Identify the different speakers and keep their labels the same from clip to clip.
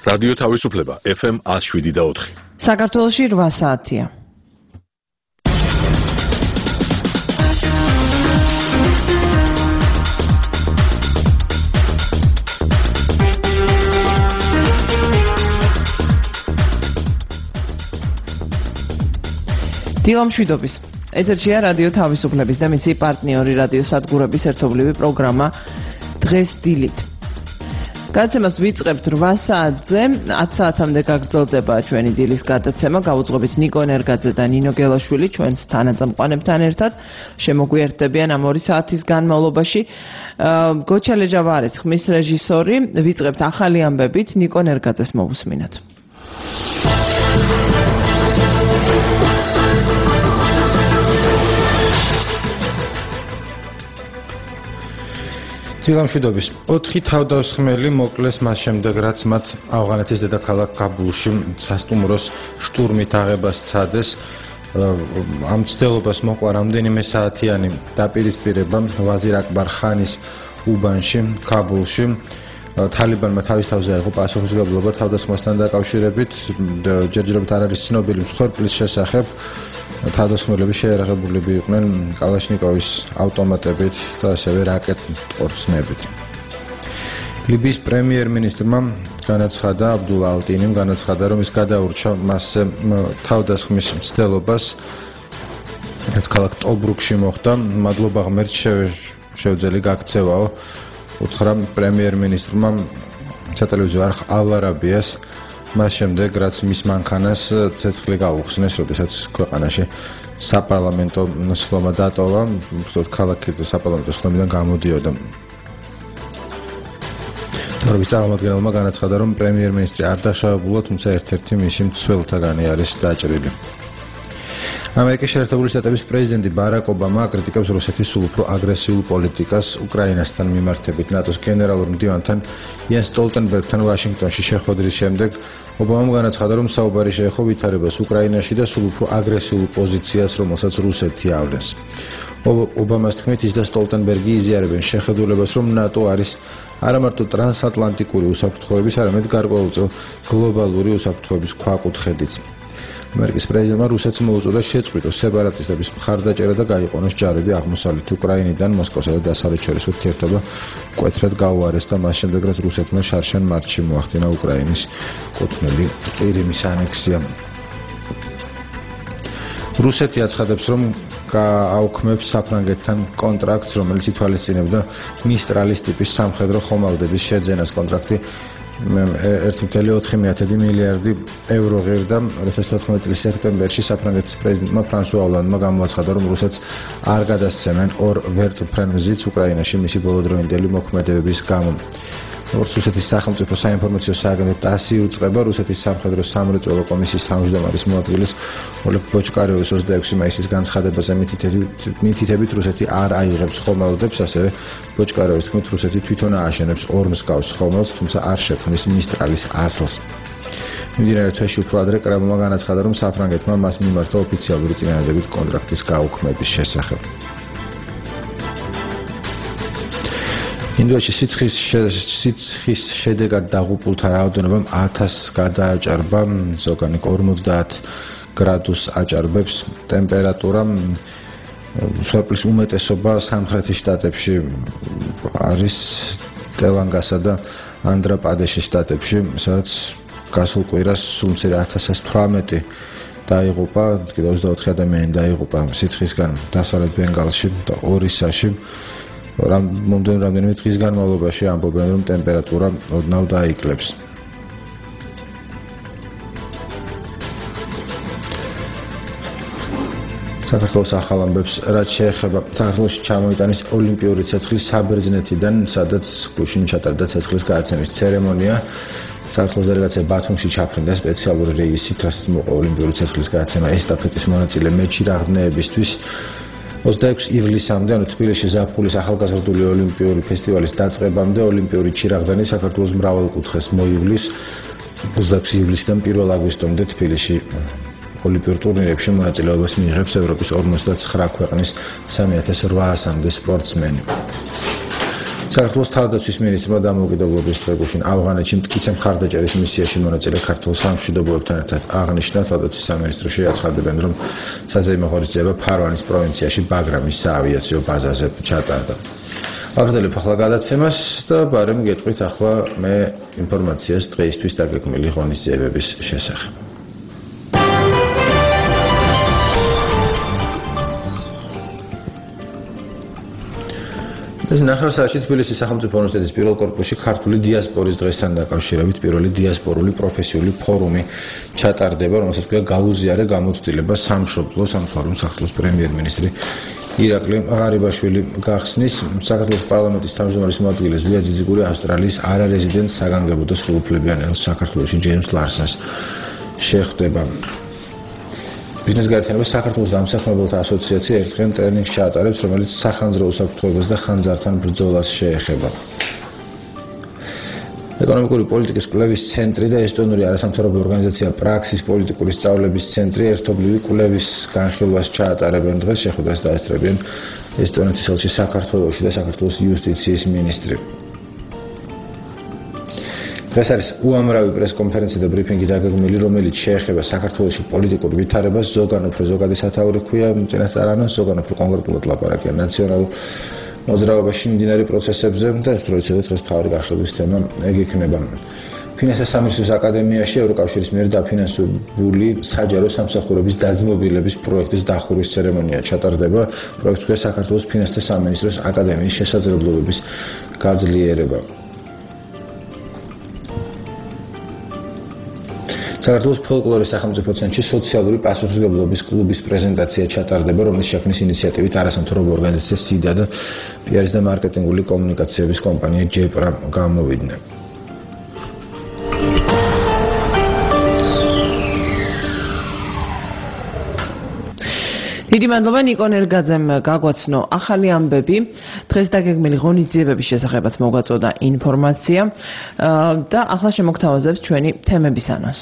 Speaker 1: რადიო თავისუფლება FM 107.4.
Speaker 2: საქართველოში 8 საათია. დილამშვიდობის. ეთერშია რადიო თავისუფლების და მისი პარტნიორი რადიო სადგურების ერთობლივი პროგრამა დღეს დილით. გადაცემას ვიწყებთ 8 საათზე, 10 საათამდე გაგრძელდება ჩვენი დილის გადაცემა, გავუძღობით ნიკო ენერგაძე და ნინო გელაშვილი ჩვენს თანაწამყვანებთან ერთად. შემოგვიერთდებიან ამ 2 საათის განმავლობაში. გოჩა ლეჯავა არის ხმის რეჟისორი, ვიწყებთ ახალი ამბებით, ნიკო ენერგაძეს მოვუსმინოთ.
Speaker 3: დილამშვიდობის. 4 თავდამსხმელი მოკლეს მას შემდეგ, რაც მათ ავღანეთის დედაქალაქ კაბულში სასტუმროს შტურმით აღებას სცადეს. ამ მცდელობას მოყვა რამდენიმე საათიანი დაპირისპირება ვაზირ აკბარ ხანის უბანში, კაბულში. თალიბანმა თავის თავზე აიღო პასუხისმგებლობა თავდასხმასთან დაკავშირებით, ჯერჯერობით არ არის ცნობილი მსხვერპლის შესახებ. თავდასხმელები შეერაღებულები იყვნენ კალაშნიკოვის ავტომატებით და ასევე რაკეტ-მტკორცნებით. ლიბიის პრემიერ-მინისტრმა განაცხადა, აბდულა ალტინიმ განაცხადა, რომ ის გადაურჩა მასზე თავდასხმის მცდელობას, რაც ქალაქ ტობრუკში მოხდა. მადლობა ღმერთს შევძელი გაქცევაო, უთხრა პრემიერ-მინისტრმა სატელევიზიო არხ ალ-არაბიას. მას შემდეგ, რაც მის მანქანას ცეცხლი გაუხსნეს, როდესაც ქვეყანაში საპარლამენტო სხდომა დატოვა, უბრალოდ ქალაქი საპარლამენტო სხდომიდან გამოდიოდა. თავრობის წარმომადგენელმა განაცხადა, რომ პრემიერ-მინისტრი არ დაშავებულა, თუმცა ერთ-ერთი მისი მცველთაგანი არის დაჭრილი. ამერიკის შეერთებული შტატების პრეზიდენტი ბარაკ ობამა აკრიტიკებს რუსეთის სულ უფრო აგრესიულ პოლიტიკას უკრაინასთან მიმართებით. ნატოს გენერალურ მდივანთან იენს სტოლტენბერგთან ვაშინგტონში შეხვედრის შემდეგ ობამამ განაცხადა, რომ საუბარი შეეხო ვითარებას უკრაინაში და სულ უფრო აგრესიულ პოზიციას, რომელსაც რუსეთი ავლენს. ობამას თქმით, ის და სტოლტენბერგი იზიარებენ შეხედულებას, რომ ნატო არის არა მარტო ტრანსატლანტიკური უსაფრთხოების, არამედ გარკვეულწილ გლობალური უსაფრთხოების ქვაკუთხედიც. ამერიკის პრეზიდენტმა რუსეთს მოუწოდა შეწყვიტოს სეპარატისტების მხარდაჭერა და გაიყვანოს ჯარები აღმოსავლეთ უკრაინიდან მოსკოვსა და დასავლეთ შორის ურთიერთობა მკვეთრად გაუარეს და მას შემდეგ, რაც რუსეთმა შარშან მარტში მოახდინა უკრაინის კუთვნილი ყირიმის ანექსია. რუსეთი აცხადებს, რომ აუქმებს საფრანგეთთან კონტრაქტს, რომელიც ითვალისწინებდა მისტრალის ტიპის სამხედრო ხომალდების შეძენას. კონტრაქტი 1.4 მილიარდი ევრო ღირდა. 2014 წლის სექტემბერში საფრანგეთის პრეზიდენტმა ფრანსუა ოლანდმა გამოაცხადა, რომ რუსეთს არ გადასცემენ ორ ვერტფრენზიც უკრაინაში მისი ბოლოდროინდელი მოქმედებების გამო. როგორც რუსეთის სახელმწიფო საინფორმაციო სააგენტო TASS უწყება, რუსეთის სამხედრო სამრეწველო კომისიის თავმჯდომარის მოადგილის ოლეგ ბოჩკაროვის 26 მაისის განცხადებაზე მითითებით რუსეთი არ აიღებს ხომალდებს, ასევე ბოჩკაროვის თქმით, რუსეთი თვითონ ააშენებს ორ მსგავს ხომალდს, თუმცა არ შექმნის მისტრალის ასლს. მიმდინარე თვეში უფრო ადრე კრემლმა განაცხადა, რომ საფრანგეთმა მას მიმართა ოფიციალური წინადადებით კონტრაქტის გაუქმების შესახებ. ინდოეთში სიცხის შედეგად დაღუპულთა რაოდენობამ 1000 გადააჭარბა, ზოგანი 50 გრადუს აჭარბებს ტემპერატურა. მსხვერპლის უმეტესობა სამხრეთის შტატებში არის, ტელანგასა და ანდრა-პრადეშის შტატებში, სადაც გასულ კვირას სულ მცირე 1118 დაიღუპა, კიდევ 24 ადამიანი დაიღუპა სიცხისგან დასავლეთ ბენგალში და ორისაში. რამდენიმე დღის განმავლობაში ამბობენ, რომ ტემპერატურა ოდნავ დაიკლებს. საქართველოს ახალ ამბებს, რაც შეეხება საქართველოში ჩამოიტანის ოლიმპიური ცეცხლის საბერძნეთიდან, სადაც გუშინ ჩატარდა ცეცხლის გადაცემის ცერემონია. საქართველოს დელეგაცია ბათუმში ჩაფრინდა სპეციალური რეისით, რასაც მოყვა ოლიმპიური ცეცხლის გადაცემა ესტაფეტის მონაწილე მეჩირაღდნეებისთვის. 26 ივლისამდე, ანუ თბილისში ზაფხულის ახალგაზრდული ოლიმპიური ფესტივალის დაწყებამდე ოლიმპიური ჩირაღდანი საქართველოს მრავალკუთხედს მოივლის. 26 ივლისიდან 1 აგვისტომდე თბილისში ოლიმპიურ ტურნირებში მონაწილეობას მიიღებს ევროპის 59 ქვეყნის 3800-მდე სპორტსმენი. საქართველოს თავდაცვის მინისტრმა დამოუკიდებლობის დღე გუშინ ავღანეთში მტკიცე მხარდაჭერის მისიაში მონაწილე ქართველ სამშვიდობოებთან ერთად აღნიშნა თავდაცვის სამინისტროში აცხადებენ, რომ საზეიმო ღონისძიება ფარვანის პროვინციაში ბაგრამის საავიაციო ბაზაზე ჩატარდა. Აღწერილ ახლა გადაცემას და ბარემ გეტყვით ახლა მე ინფორმაციას დღეისთვის დაგეგმილი ღონისძიებების შესახებ. ეს ნახევარსაათში თბილისის სახელმწიფო უნივერსიტეტის პირველ კორპუსში ქართული დიასპორის დღესთან დაკავშირებით პირველი დიასპორული პროფესიული ფორუმი ჩატარდება, რომელსაც ქვია გაუზიარე გამოცდილება სამშობლოს ამ ფორუმს საქართველოს პრემიერ-მინისტრი ირაკლი ღარიბაშვილი გახსნის. საქართველოს პარლამენტის თავმჯდომარის მოადგილე ზვია ძიძიგური ავსტრალიის არარეზიდენტ საგანგებო და სრულუფლებიან ელს საქართველოში ჯეიმს ლარსონს შეხვდება. ბიზნეს გაერთიანება საქართველოს დამსახურებელთა ასოციაცია ერთხელ ტრენინგს ჩაატარებს, რომელიც სახანძრო უსაფრთხოებას და ხანძართან ბრძოლას შეეხება. ეკონომიკური პოლიტიკის კვლევის ცენტრი და ესტონური არასამთავრობო ორგანიზაცია პრაქსის პოლიტიკური სწავლების ცენტრი ერთობლივი კვლევის განხილვას ჩაატარებენ დღეს, შეხვედრას დაესწრებიან ესტონეთის ელჩი საქართველოში და საქართველოს იუსტიციის მინისტრი. დღეს არის უამრავი პრესკონფერენცია და ბრიფინგი დაგეგმილი, რომელიც შეეხება საქართველოში პოლიტიკურ ვითარებას, ზოგან უფრო ზოგადი სათაური ქვია წინასწარ ანონს, ზოგან უფრო კონკრეტულად ლაპარაკია ნაციონალურ მოძრაობაში მიმდინარე პროცესებზე და ისწროიცეთ დღეს თავი გახსოვების თემა ეგ იქნება. ფინანსთა სამინისტროს აკადემიაში ევროკავშირის მიერ დაფინანსებული საჯარო სამსახურების დაძმობილების პროექტის დახურვის ცერემონია ჩატარდება. პროექტს ქვია საქართველოს ფინანსთა სამინისტროს აკადემიის შესაძლებლობების გაძლიერება. საქართველოს ფოლკლორის სახელმწიფო ცენტრში სოციალური პასუხისმგებლობის კლუბის პრეზენტაცია ჩატარდება, რომლის შექმნის ინიციატივით არასამთავრობო ორგანიზაცია სიდა და პიარის და მარკეტინგული კომუნიკაციების კომპანია ჯეპრა გამოვიდნენ.
Speaker 2: დიდი მადლობა ნიკო ნერგაძემ გაგვაცნო ახალი ამბები. დღეს დაგეგმილი ღონისძიებების შესახებაც მოგვაწოდა ინფორმაცია და ახლა შემოგთავაზებთ ჩვენი თემების ანონს.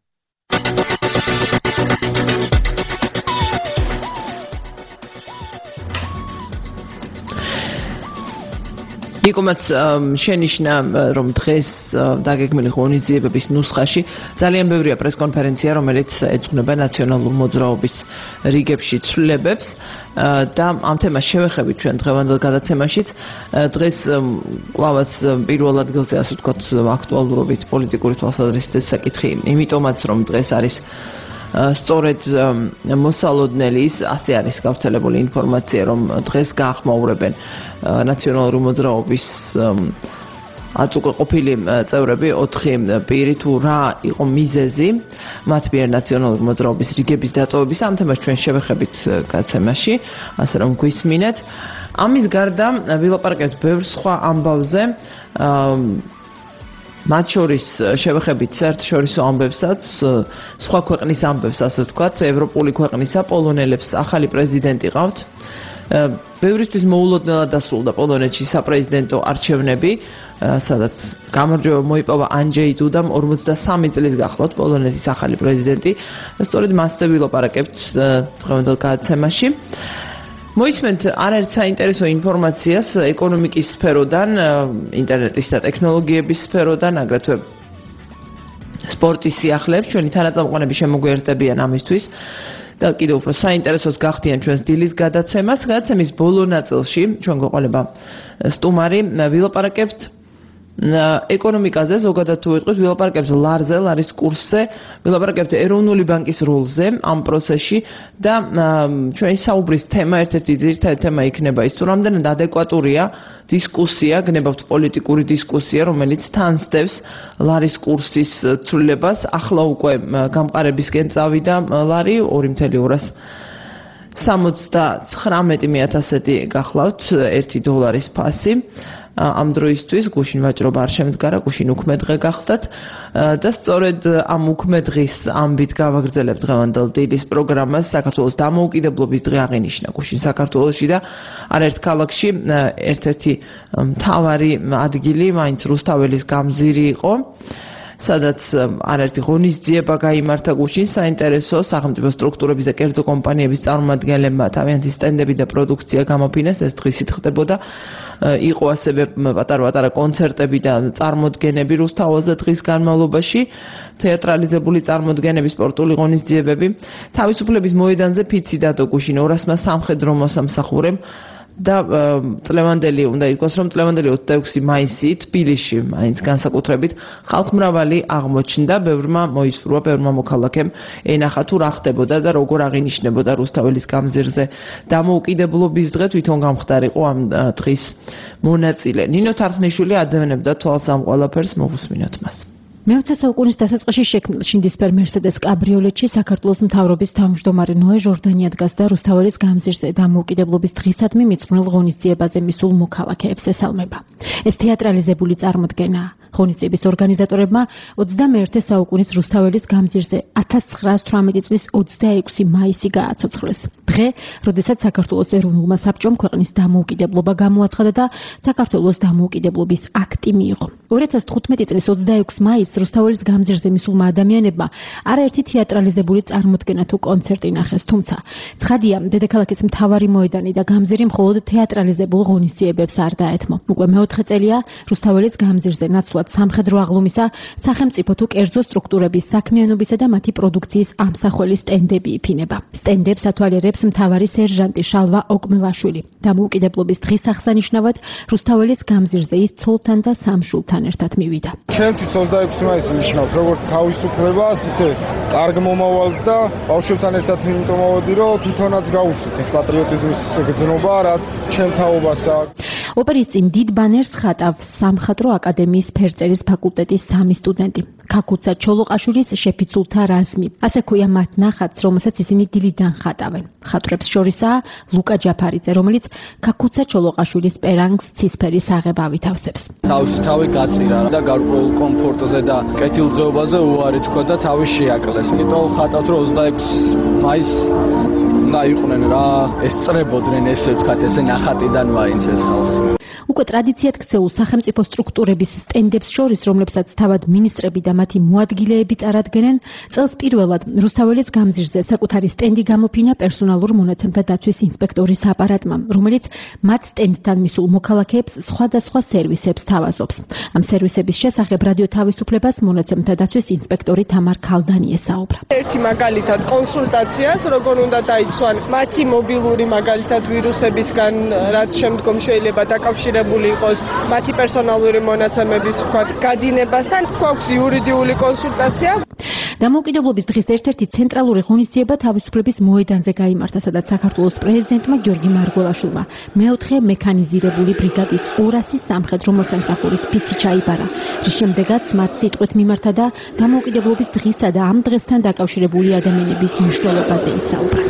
Speaker 2: ნიკომაც შენიშნა, რომ დღეს დაგეგმილი ღონისძიებების ნუსხაში ძალიან ბევრია პრესკონფერენცია, რომელიც ეძღვნება ნაციონალურ მოძრაობის რიგებში ცვლილებებს და ამ თემას შევეხებით ჩვენ დღევანდელ გადაცემაშიც. დღეს კლავაც პირველ ადგილზე, ასე ვთქვათ, აქტუალურობით პოლიტიკური თვალსაზრისით საკითხი, იმიტომაც რომ დღეს არის სწორედ მოსალოდნელი ის, ასე არის გავრცელებული ინფორმაცია, რომ დღეს გაახმაურებენ ნაციონალური მოძრაობის აწუყყოფილი წევრები 4 პირი თუ რა იყო მიზეზი მათ მიერ ნაციონალური მოძრაობის რიგების დატოვების. ამ თემას ჩვენ შევეხებით გადაცემაში, ასე რომ გვისმინეთ. ამის გარდა ვილაპარაკებთ ბევრ სხვა ამბავზე. მათ შორის შევეხებით საერთაშორისო ამბებსაც, სხვა ქვეყნის ამბებს, ასე ვთქვათ, ევროპული ქვეყნისა, პოლონელებს ახალი პრეზიდენტი ყავთ. ბევრისთვის მოულოდნელად დასრულდა პოლონეთში საპრეზიდენტო არჩევნები, სადაც გამარჯვება მოიპოვა ანჯეი დუდამ 43 წლის გახლავთ პოლონეთის ახალი პრეზიდენტი და სწორედ მასზე ვილაპარაკებთ დღევანდელ გადაცემაში. მოისმენთ არაერთ საინტერესო ინფორმაციას ეკონომიკის სფეროდან, ინტერნეტის და ტექნოლოგიების სფეროდან, აგრეთვე სპორტის სიახლეებს. ჩვენი თანაწამყვანები შემოგვიერთდებიან ამისთვის და კიდევ უფრო საინტერესოს გახდიან ჩვენს დილის გადაცემას. გადაცემის ბოლო ნაწილში ჩვენ გვეყოლება სტუმარი, ვილაპარაკებთ ეკონომიკაზე, ზოგადად თუ ვიტყვით, ვილაპარაკებთ ლარზე, ლარის კურსზე, ვილაპარაკებთ ეროვნული ბანკის როლზე ამ პროცესში და ჩვენი საუბრის თემა, ერთ-ერთი ძირითადი თემა იქნება ის, თუ რამდენად ადეკვატურია დისკუსია, გნებავთ პოლიტიკური დისკუსია, რომელიც თანსდევს ლარის კურსის ცვლილებას. ახლა უკვე გამყარებისკენ წავიდა ლარი 2,79 გახლავთ 1 დოლარის ფასი. ამ დროისთვის გუშინ ვაჭრობა არ შემდგარა, გუშინ უქმე დღე გახდათ და სწორედ ამ უქმე დღის ამბით გავაგრძელებთ დღევანდელ დილის პროგრამას. საქართველოს დამოუკიდებლობის დღე აღინიშნა გუშინ საქართველოში და არაერთ ქალაქში ერთ-ერთი მთავარი ადგილი მაინც რუსთაველის გამზირი იყო. სადაც არაერთი ღონისძიება გაიმართა გუშინ საინტერესო სახელმწიფო სტრუქტურების და კერძო კომპანიების წარმომადგენლებმა თავიანთი სტენდები და პროდუქცია გამოფინეს. ეს დღისით ხდებოდა. იყო ასევე პატარ-პატარა კონცერტები და წარმოდგენები რუსთაველზე დღის განმავლობაში, თეატრალიზებული წარმოდგენები, სპორტული ღონისძიებები. თავისუფლების მოედანზე ფიცი დადო გუშინ 200-მა სამხედრო მოსამსახურემ და წლევანდელი უნდა ითქვას, რომ წლევანდელი 26 მაისი თბილისში მაინც განსაკუთრებით ხალხმრავალი აღმოჩნდა, ბევრმა მოისურვა, ბევრმა მოქალაქემ ენახა თუ რა ხდებოდა და როგორ აღინიშნებოდა რუსთაველის გამზირზე დამოუკიდებლობის დღე. თვითონ გამხდარიყო ამ დღის მონაწილე. ნინო თარხნიშვილი ადევნებდა თვალს ამ ყველაფერს, მოვუსმინოთ მას.
Speaker 4: მე-20 საუკუნის დასაწყისში შექმნილ შინდისფერ მერსედეს კაბრიოლეტში საქართველოს მთავრობის თავმჯდომარე ნოე ჟორდანი ადგასდა რუსთაველის გამზირზე დამოუკიდებლობის დღისადმი მიძღვნილ ღონისძიებაზე მისულ მოქალაქეებს ესალმება. ეს თეატრალიზებული წარმოდგენაა. ღონისძიების ორგანიზატორებმა 21 საუკუნის რუსთაველის გამზირზე 1918 წლის 26 მაისი გააცოცხლეს. დღე, როდესაც საქართველოს ეროვნულმა საბჭომ ქვეყნის დამოუკიდებლობა გამოაცხადა და საქართველოს დამოუკიდებლობის აქტი მიიღო. 2015 წლის 26 მაისს რუსთაველის გამზირზე მისულმა ადამიანებმა არაერთი თეატრალიზებული წარმოდგენა თუ კონცერტი ნახეს, თუმცა ცხადია, დედაქალაქის მთავარი მოედანი და გამზირი მხოლოდ თეატრალიზებულ ღონისძიებებს არ დაეთმო. უკვე მეოთხე წელია რუსთაველის გამზირზე ნაცვლად სამხედრო აღლუმისა, სახელმწიფო თუ კერძო სტრუქტურების საქმიანობისა და მათი პროდუქციის ამსახველი სტენდები იფინება. სტენდებს ათვალიერებს მთავარი სერჟანტი შალვა ოკმელაშვილი. დამოუკიდებლობის დღის აღსანიშნავად რუსთაველის გამზირზე ის ცოლთან და სამშვილთან ერთად მივიდა.
Speaker 5: ჩემთვის 26 მაისი ნიშნავს როგორც თავისუფლებას, ისე კარგ მომავალს და ბავშვებთან ერთად იმიტომ მოვედი, რომ თვითონაც გავუშვით ეს პატრიოტიზმის გზნობა, რაც ჩემ თაობას აქვს.
Speaker 4: ოპერის წინ დიდ ბანერს ხატავს სამხატვრო აკადემიის ფერწერის ფაკულტეტის 3 სტუდენტი. ქაქუცა ჩოლოყაშვილის შეფიცულთა რაზმი. ასე ქვია მათ ნახატს, რომელსაც ისინი დილიდან ხატავენ. ხატვრებს შორისაა ლუკა ჯაფარიძე, რომელიც ქაქუცა ჩოლოყაშვილის პერანგს ცისფერი საღება ავითავსებს.
Speaker 6: თავი გაწირა და გარკვეულ კომფორტზე და კეთილდღეობაზე უარი თქვა და თავი შეაკლეს. იმიტომ ხატავთ, რომ 26 მაისს უნდა იყვნენ რა, ესწრებოდნენ ესე ვთქვათ, ესე ნახატიდან მაინც ეს ხალხი.
Speaker 4: უკვე ტრადიციად ქცეულ სახელმწიფო სტრუქტურების სტენდებს შორის, რომლებსაც თავად მინისტრები და მათი მოადგილეები წარადგენენ, წელს პირველად რუსთაველის გამზირზე საკუთარი სტენდი გამოფინა პერსონალურ მონაცემთა დაცვის ინსპექტორის აპარატმა, რომელიც მათ სტენდთან მისულ მოქალაქეებს სხვადასხვა სერვისებს თავაზობს. ამ სერვისების შესახებ რადიო თავისუფლებას მონაცემთა დაცვის ინსპექტორი თამარ ქალდანი ესაუბრა.
Speaker 7: ერთი მაგალითად კონსულტაციას, როგორ უნდა დაიცვან მათი მობილური მაგალითად ვირუსებისგან, რაც შემდგომ შეიძლება დაკავშირებული იყოს მათი პერსონალური მონაცემების ვთქვათ გადინებასთან. გვაქვს იურიდიული კონსულტაცია.
Speaker 4: დამოუკიდებლობის დღის ერთ-ერთი ცენტრალური ღონისძიება თავისუფლების მოედანზე გაიმართა, სადაც საქართველოს პრეზიდენტმა გიორგი მარგველაშვილმა მეოთხე მექანიზირებული ბრიგადის 200 სამხედრო მოსამსახურის ფიცი ჩაიბარა. რის შემდეგაც მათ სიტყვით მიმართა და დამოუკიდებლობის დღისა და ამ დღესთან დაკავშირებული ადამიანების მნიშვნელობაზე ისაუბრა.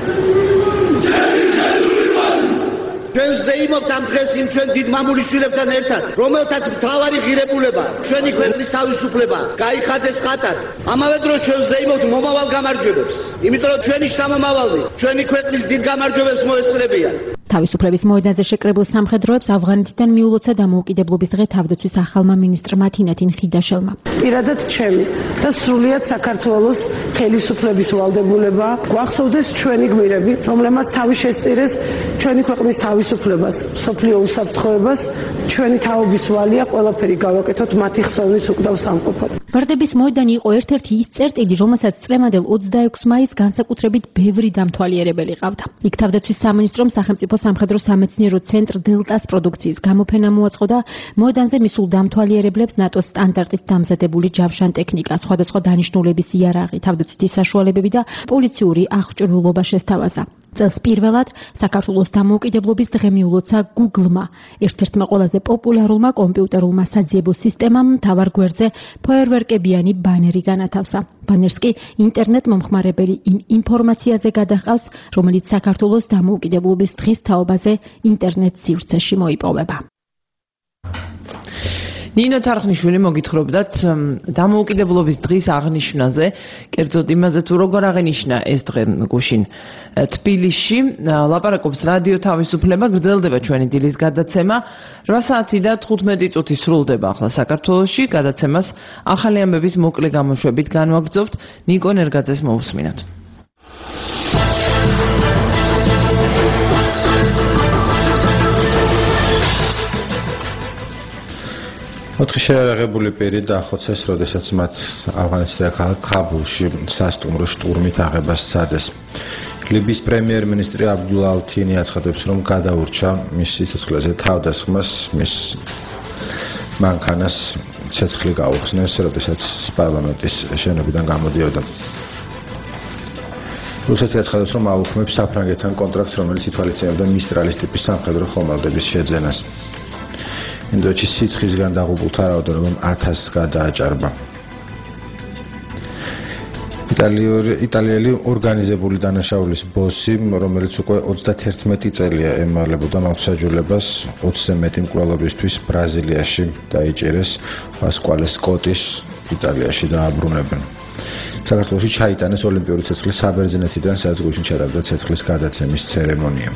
Speaker 8: ჩვენ ზეიმობთ ამ დღეს იმ ჩვენ დიდ მამულიშვილებთან ერთად, რომელთაც მთავარი ღირებულება ჩვენი ქვეყნის თავისუფლება გაიხადეს ხატად. ამავე დროს ჩვენ ზეიმობთ მომავალ გამარჯვებებს, იმიტომ რომ ჩვენი შთამომავალი ჩვენი ქვეყნის დიდ გამარჯვებებს მოესწრებიან.
Speaker 4: თავისუფლების მოედანზე შეკრებილ სამხედროებს ავღანეთიდან მიულოცა დამოუკიდებლობის დღე თავდაცვის ახალმა მინისტრმა თინათინ ხიდაშელმა.
Speaker 7: პირადად ჩემი და სრულიად საქართველოს ხელისუფლების ვალდებულება გვახსოვდეს ჩვენი გმირები, რომლებმაც თავი შესწირეს ჩვენი ქვეყნის თავისუფლებას, სოფლიო უსაფრთხოებას. ჩვენი თაობის ვალია ყველაფერი გავაკეთოთ მათი ხსოვნის უკდავ სამყოფად.
Speaker 4: ვარდების მოედანი იყო ერთ-ერთი ის წერტილი, რომელსაც წლევანდელ 26 მაისს განსაკუთრებით ბევრი დამთვალიერებელი ყავდა. იქ თავდაცვის სამინისტრომ სახელმწიფო სამხედრო სამეცნიერო ცენტრ დელტას პროდუქციის გამოფენა მოაწყო და მოედანზე მისულ დამთვალიერებლებს ნატოს სტანდარტით დამზადებული ჯავშან ტექნიკა, სხვადასხვა დანიშნულების იარაღი, თავდაცვითი საშუალებები და პოლიციური აღჭურვილობა შესთავაზა. წელს პირველად საქართველოს დამოუკიდებლობის დღე მიულოცა Google-მა, ერთ-ერთმა ყველაზე პოპულარულმა კომპიუტერულმა საძიებო სისტემამ მთავარ გვერდზე ფოიერვერკებიანი ბანერი განათავსა. ბანერს კი ინტერნეტ მომხმარებელი იმ ინფორმაციაზე გადაჰყავს, რომელიც საქართველოს დამოუკიდებლობის დღის თაობაზე ინტერნეტ სივრცეში მოიპოვება.
Speaker 2: ნინო თარხნიშვილი მოგითხრობდათ დამოუკიდებლობის დღის აღნიშვნაზე, კერძოდ იმაზე თუ როგორ აღენიშნა ეს დღე გუშინ თბილისში, ლაპარაკობს რადიო თავისუფლება, გრძელდება ჩვენი დილის გადაცემა, 8 საათი და 15 წუთი სრულდება ახლა საქართველოში, გადაცემას ახალი ამბების მოკლე გამოშვებით განვაგრძობთ, ნიკო ნერგაძეს მოусმინოთ.
Speaker 3: 4 შეიარაღებული პირი დაახოცეს, როდესაც მათ ავღანეთის ქალაქ ქაბულში სასტუმრო შტურმით აღებას სცადეს. ლიბიის პრემიერ-მინისტრი აბდულა ალ-თინი აცხადებს, რომ გადაურჩა მის სიცოცხლეზე თავდასხმას, მის მანქანას ცეცხლი გაუხსნეს, როდესაც პარლამენტის შენობიდან გამოდიოდა. რუსეთი აცხადებს, რომ აუქმებს საფრანგეთთან კონტრაქტს, რომელიც ითვალისწინებდა მისტრალის ტიპის სამხედრო ხომალდების შეძენას. ინდოეთში სიცხისგან დაღუპულთა რაოდენობა 1000-ს გადააჭარბა. იტალიელი ორგანიზებული დანაშაულის ბოსი, რომელიც უკვე 31 წელია ემალებოდა მართლმსაჯულებას 20-ზე მეტი მკვლელობისთვის ბრაზილიაში დაიჭირეს, პასკვალე სკოტის იტალიაში დააბრუნებენ. საქართველოში ჩაიტანეს ოლიმპიური ცეცხლის საბერძნეთიდან, სადაც გუშინ ჩატარდა ცეცხლის გადაცემის ცერემონია.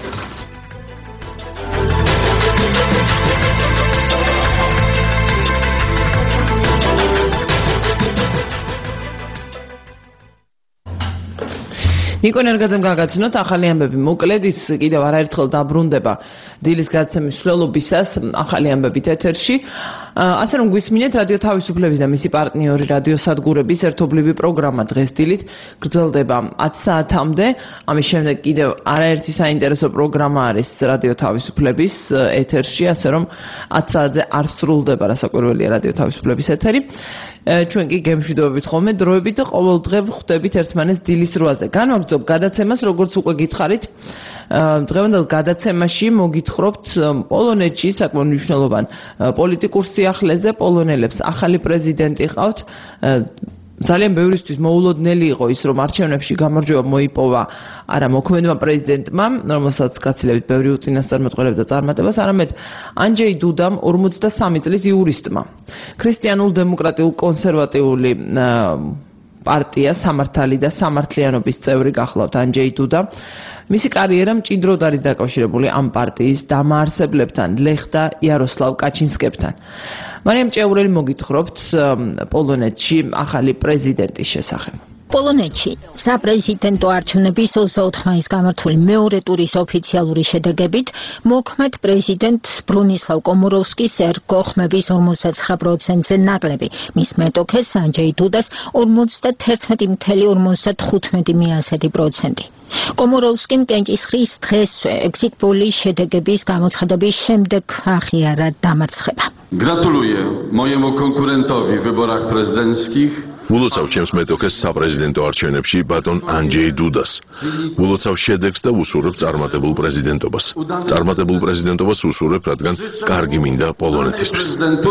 Speaker 2: ნიკო ნერგაძემ გაგაცნოთ ახალი ამბები. მოკლედ ის კიდევ არაერთხელ დაბრუნდება დილის გადაცემის მსვლელობისას ახალი ამბებით ეთერში. ასე რომ გვისმინეთ რადიო თავისუფლების და მისი პარტნიორი რადიო სადგურების ერთობლივი პროგრამა დღეს დილით გრძელდება 10 საათამდე. ამის შემდეგ კიდევ არაერთი საინტერესო პროგრამა არის რადიო თავისუფლების ეთერში, ასე რომ 10 საათზე არ სრულდება რასაკვირველია რადიო თავისუფლების ეთერი. ჩვენ კი გემშვიდობებით ხოლმე დროებით და ყოველ დღე ვხვდებით ერთმანეთს დილის 8-ზე. განვაგრძობ გადაცემას, როგორც უკვე გითხარით. დღევანდელ გადაცემაში მოგითხრობთ პოლონეთში საკმაოდ მნიშვნელოვან პოლიტიკურ სიახლეზე, პოლონელებს ახალი პრეზიდენტი ყავთ. ძალიან ბევრისთვის მოულოდნელი იყო ის, რომ არჩევნებში გამარჯვება მოიპოვა არა მოქმედმა პრეზიდენტმა, რომელსაც გაცილებით ბევრი უწინასწარმეტყველებდა წარმატებას, არამედ ანჯეი დუდამ 43 წლის იურისტმა. ქრისტიანულ დემოკრატიულ კონსერვატიული პარტია სამართალი და სამართლიანობის წევრი გახლავთ ანჯეი დუდა. მისი კარიერა მჭიდროდ არის დაკავშირებული ამ პარტიის დამაარსებლებთან, ლეხ და იაროსლავ კაჩინსკებთან. მარიამ ჭეურელი მოგითხრობთ პოლონეთში ახალი პრეზიდენტის შესახებ.
Speaker 4: პოლონეთში საპრეზიდენტო არჩევნების 24 მაისს გამართული მეორე ტურის ოფიციალური შედეგებით მოქმედ პრეზიდენტ ბრუნისლავ კომოროვსკის ერგო ხმების 59%-ზე ნაკლები, მის მეტოქეს ანჯეი დუდას 51,55%. კომოროვსკიმ კენჭისყრის დღესვე ეგზიტ პოლის შედეგების გამოცხადების შემდეგ აღიარა დამარცხება.
Speaker 9: Gratuluję mojemu konkurentowi w wyborach prezydenckich.
Speaker 1: Ულოცავ ჩემს მეტოქეს საპრეზიდენტო არჩევნებში ბატონ ანჯეი დუდას. ულოცავ შედეგს და უსურვებ წარმატებულ პრეზიდენტობას. წარმატებულ პრეზიდენტობას უსურვებ, რადგან კარგი მინდა პოლონეთისთვის.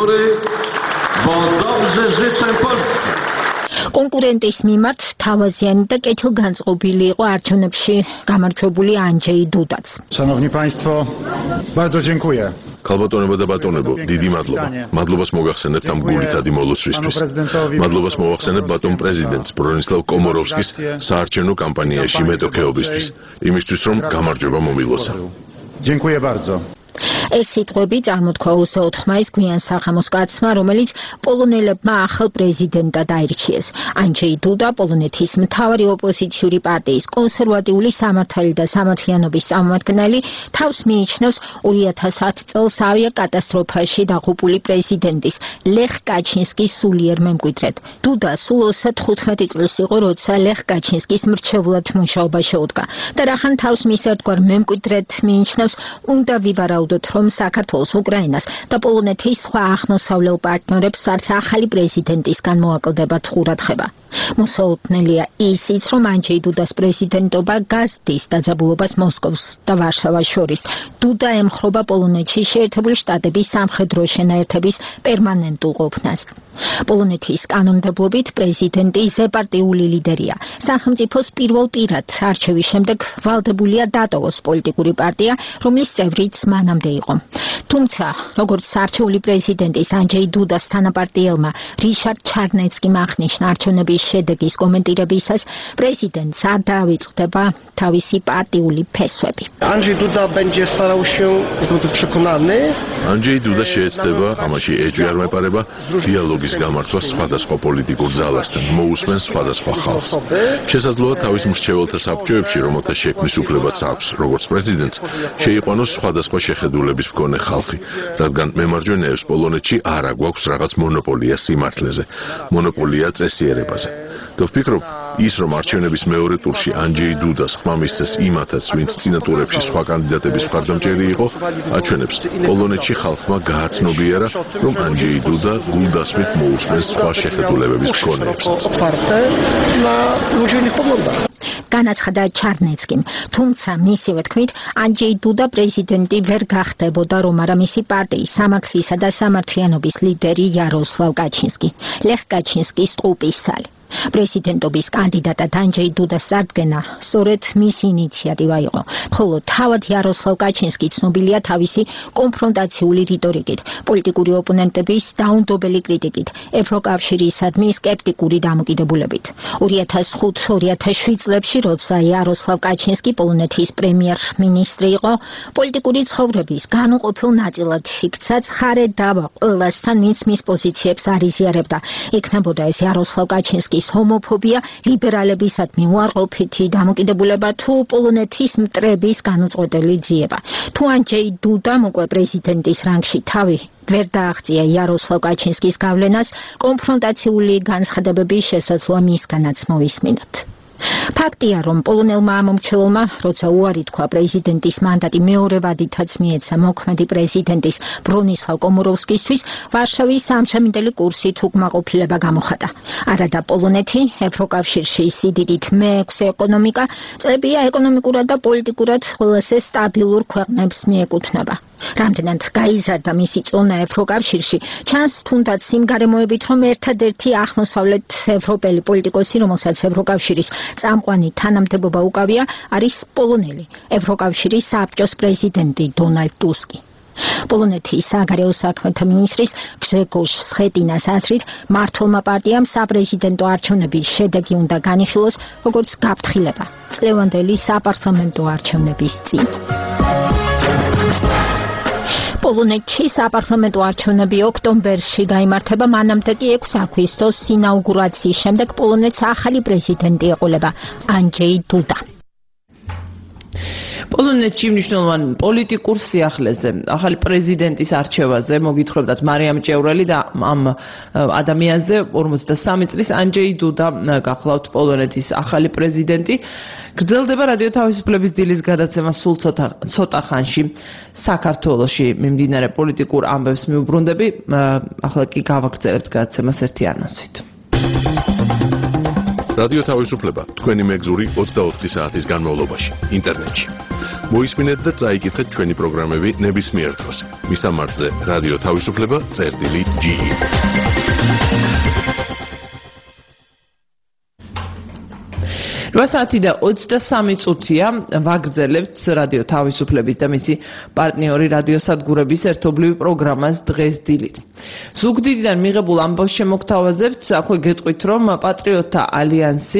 Speaker 4: კონკურენტის მიმართ თავაზიანი და კეთილგანწყობილი იყო არჩევნებში გამარჯვებული ანჯეი დუდაც.
Speaker 5: Szanowni Państwo, bardzo dziękuję.
Speaker 1: ქალბატონებო და ბატონებო, დიდი მადლობა. მადლობას მოგახსენებთ ამ გულითადი მოლოცვისთვის. მადლობას მოვახსენებ ბატონ პრეზიდენტს ბრონისლავ კომოროვსკის საარჩევნო კამპანიაში მეტოქეობისთვის, იმისთვის რომ გამარჯვება მომილოცა.
Speaker 5: Dziękuję bardzo.
Speaker 4: ეს სიტყვები წარმოთქვა 24 მაისს გვიან საღამოს კაცმა, რომელიც პოლონელებმა ახალ პრეზიდენტად აირჩიეს. ანჯეი დუდა პოლონეთის მთავარი ოპოზიციური პარტიის კონსერვატიული სამართალი და სამართლიანობის წარმომადგენელი თავს მიიჩნევს 2010 წელს ავიაკატასტროფაში დაღუპული პრეზიდენტის ლეხ კაჩინსკის სულიერ მემკვიდრედ. დუდა სულ 35 წლის იყო, როცა ლეხ კაჩინსკის მრჩევლად მუშაობა შეუდგა და რახან თავს მის ერთგვარ მემკვიდრედ მიიჩნევს, უნდა ვივარაუდოთ, რომ საქართველოს, უკრაინას და პოლონეთის სხვა აღმოსავლელ პარტნიორებს არც ახალი პრეზიდენტისგან მოაკლდება ყურადღება.
Speaker 10: მოსაუბრნელია ისიც, რომ ანჯეი დუდას პრეზიდენტობა გაზრდის დაძაბულობას მოსკოვს და ვარშავას შორის. დუდა ემხრობა პოლონეთში შეერთებული შტატების სამხედრო შენაერთების პერმანენტულ ყოფნას. პოლონეთის კანონმდებლობით პრეზიდენტი ზეპარტიული ლიდერია. სახელმწიფოს პირველ პირად არჩევის შემდეგ ვალდებულია დატოვოს პოლიტიკური პარტია, რომლის წევრიც მანამდე იყო. თუმცა, როგორც არჩეული პრეზიდენტის ანჯეი დუდას თანაპარტიელმა რიშარდ ჩარნეცკიმ აღნიშნა არჩევნების შედეგის კომენტირებისას, პრეზიდენტს არ დაავიწყდება თავისი პარტიული ფესვები.
Speaker 11: Andrzej Duda będzie starał się zdobyć przekonany.
Speaker 1: Andrzej Duda შეეცდება, ამაში ეჭვი არ მეპარება, დიალოგის გამართვა სხვადასხვა პოლიტიკურ ძალასთან, მოусმენს სხვადასხვა ხალხს. შესაძლოა თავის მრჩეველთა საბჭოებში, რომელთა შექმნის უფლებაც აქვს, როგორც პრეზიდენტს, შეიყვანოს სხვადასხვა შეხედულების მქონე ხალხი, რადგან მემარჯვენეებს პოლონეთში არ აგვაქვს რაღაც მონოპოლია სიმართლეზე, მონოპოლია წესიერებაზე. და ვფიქრობ, ის რომ არჩევნების მეორე ტურში ანჯეი დუდას ხმა მისცეს იმათაც, ვინც წინა ტურებში სხვა კანდიდატების მხარდამჭერი იყო, აჩვენებს, პოლონეთში ხალხმა გააცნობიერა, რომ ანჯეი დუდა გულდასმით მოусმენს სხვა შეხედულებების მქონეებსაც.
Speaker 10: განაცხადა ჩარნეცკიმ, თუმცა მისივე თქმით, ანჯეი დუდა პრეზიდენტი ვერ გახდებოდა, რომ არა მისი პარტიის სამართლისა და სამართლიანობის ლიდერი იაროსლავ კაჩინსკი, ლეხ კაჩინსკის ტყუპის ცალი. პრეზიდენტობის კანდიდატად ანჯეი დუდას წარდგენა სწორედ მისი ინიციატივა იყო, ხოლო თავად იაროსლავ კაჩინსკი ცნობილია თავისი კონფრონტაციული რიტორიკით, პოლიტიკური ოპონენტების დაუნდობელი კრიტიკით, ევროკავშირისადმი სკეპტიკური დამოკიდებულებით. 2005-2007 წლებში, როცა იაროსლავ კაჩინსკი პოლონეთის პრემიერ-მინისტრი იყო, პოლიტიკური ცხოვრების განუყოფილ ნაწილად იქცა ცხარე დავა ყველასთან, ვინც მის პოზიციებს არ იზიარებდა. იქნებოდა ეს იაროსლავ კაჩინსკის ჰომოფობია, ლიბერალებისადმი უარყოფითი დამოკიდებულება თუ პოლონეთის მტრების განუწყვეტელი ძიება. თუ ანჯეი დუდამ უკვე პრეზიდენტის რანგში თავი ვერ დააღწია იაროსლავ კაჩინსკის გავლენას, კონფრონტაციული განცხადებების შესაძლოა მისგანაც მოვისმინოთ. ფაქტია, რომ პოლონელმა ამომრჩეველმა, როცა უარი თქვა პრეზიდენტის მანდატი მეორე ვადითაც მიეცა მოქმედი პრეზიდენტის ბრონისლავ კომოროვსკისთვის, ვარშავის ამჟამინდელი კურსით უკმაყოფილება გამოხატა. არადა პოლონეთი, ევროკავშირში სიდიდით მე-6 ეკონომიკა, წლებია ეკონომიკურად და პოლიტიკურად ყველაზე სტაბილურ ქვეყნებს მიეკუთვნება. რამდენად გაიზარდა მისი წონა ევროკავშირში, ჩანს თუნდაც იმ გარემოებით, რომ ერთადერთი აღმოსავლეთ ევროპელი პოლიტიკოსი, რომელსაც ევროკავშირის წამყვანი თანამდებობა უკავია, არის პოლონელი, ევროკავშირის საბჭოს პრეზიდენტი დონალდ ტუსკი. პოლონეთის საგარეო საქმეთა მინისტრის გზეგოშ სხეტინას აზრით, მმართველმა პარტიამ საპრეზიდენტო არჩევნების შედეგი უნდა განიხილოს, როგორც გაფრთხილება წლევანდელი საპარლამენტო არჩევნების წინ. პოლონეთში საპარლამენტო არჩევნები ოქტომბერში გაიმართება, მანამდე კი 6 აგვისტოს ინაუგურაციის შემდეგ პოლონეთს ახალი პრეზიდენტი ეყოლება, ანჯეი დუდა.
Speaker 2: პოლონეთში მნიშვნელოვან პოლიტიკურ სიახლეზე, ახალი პრეზიდენტის არჩევაზე მოგითხრობდათ მარიამ ჭევრელი და ამ ადამიანზე 43 წლის ანჯეი დუდა გახლავთ პოლონეთის ახალი პრეზიდენტი. გრძელდება რადიო თავისუფლების დილის გადაცემა სულ ცოტა ხანში საქართველოში მიმდინარე პოლიტიკურ ამბებს მიუბრუნდები. ახლა კი გავაგრძელებთ გადაცემას ერთი ანონსით.
Speaker 1: რადიო თავისუფლება თქვენი მეგზური 24 საათის განმავლობაში ინტერნეტში. მოისმინეთ და წაიკითხეთ ჩვენი პროგრამები ნებისმიერ დროს. მისამართზე რადიო თავისუფლება.ge.
Speaker 2: საათი და 23 წუთია ვაგრძელებთ რადიო თავისუფლების და მისი პარტნიორი რადიოსადგურების ერთობლივ პროგრამას დღეს დილით. ზუგდიდიდან მიღებულ ამბავს შემოგთავაზებთ, აქვე გეტყვით, რომ პატრიოტთა ალიანსი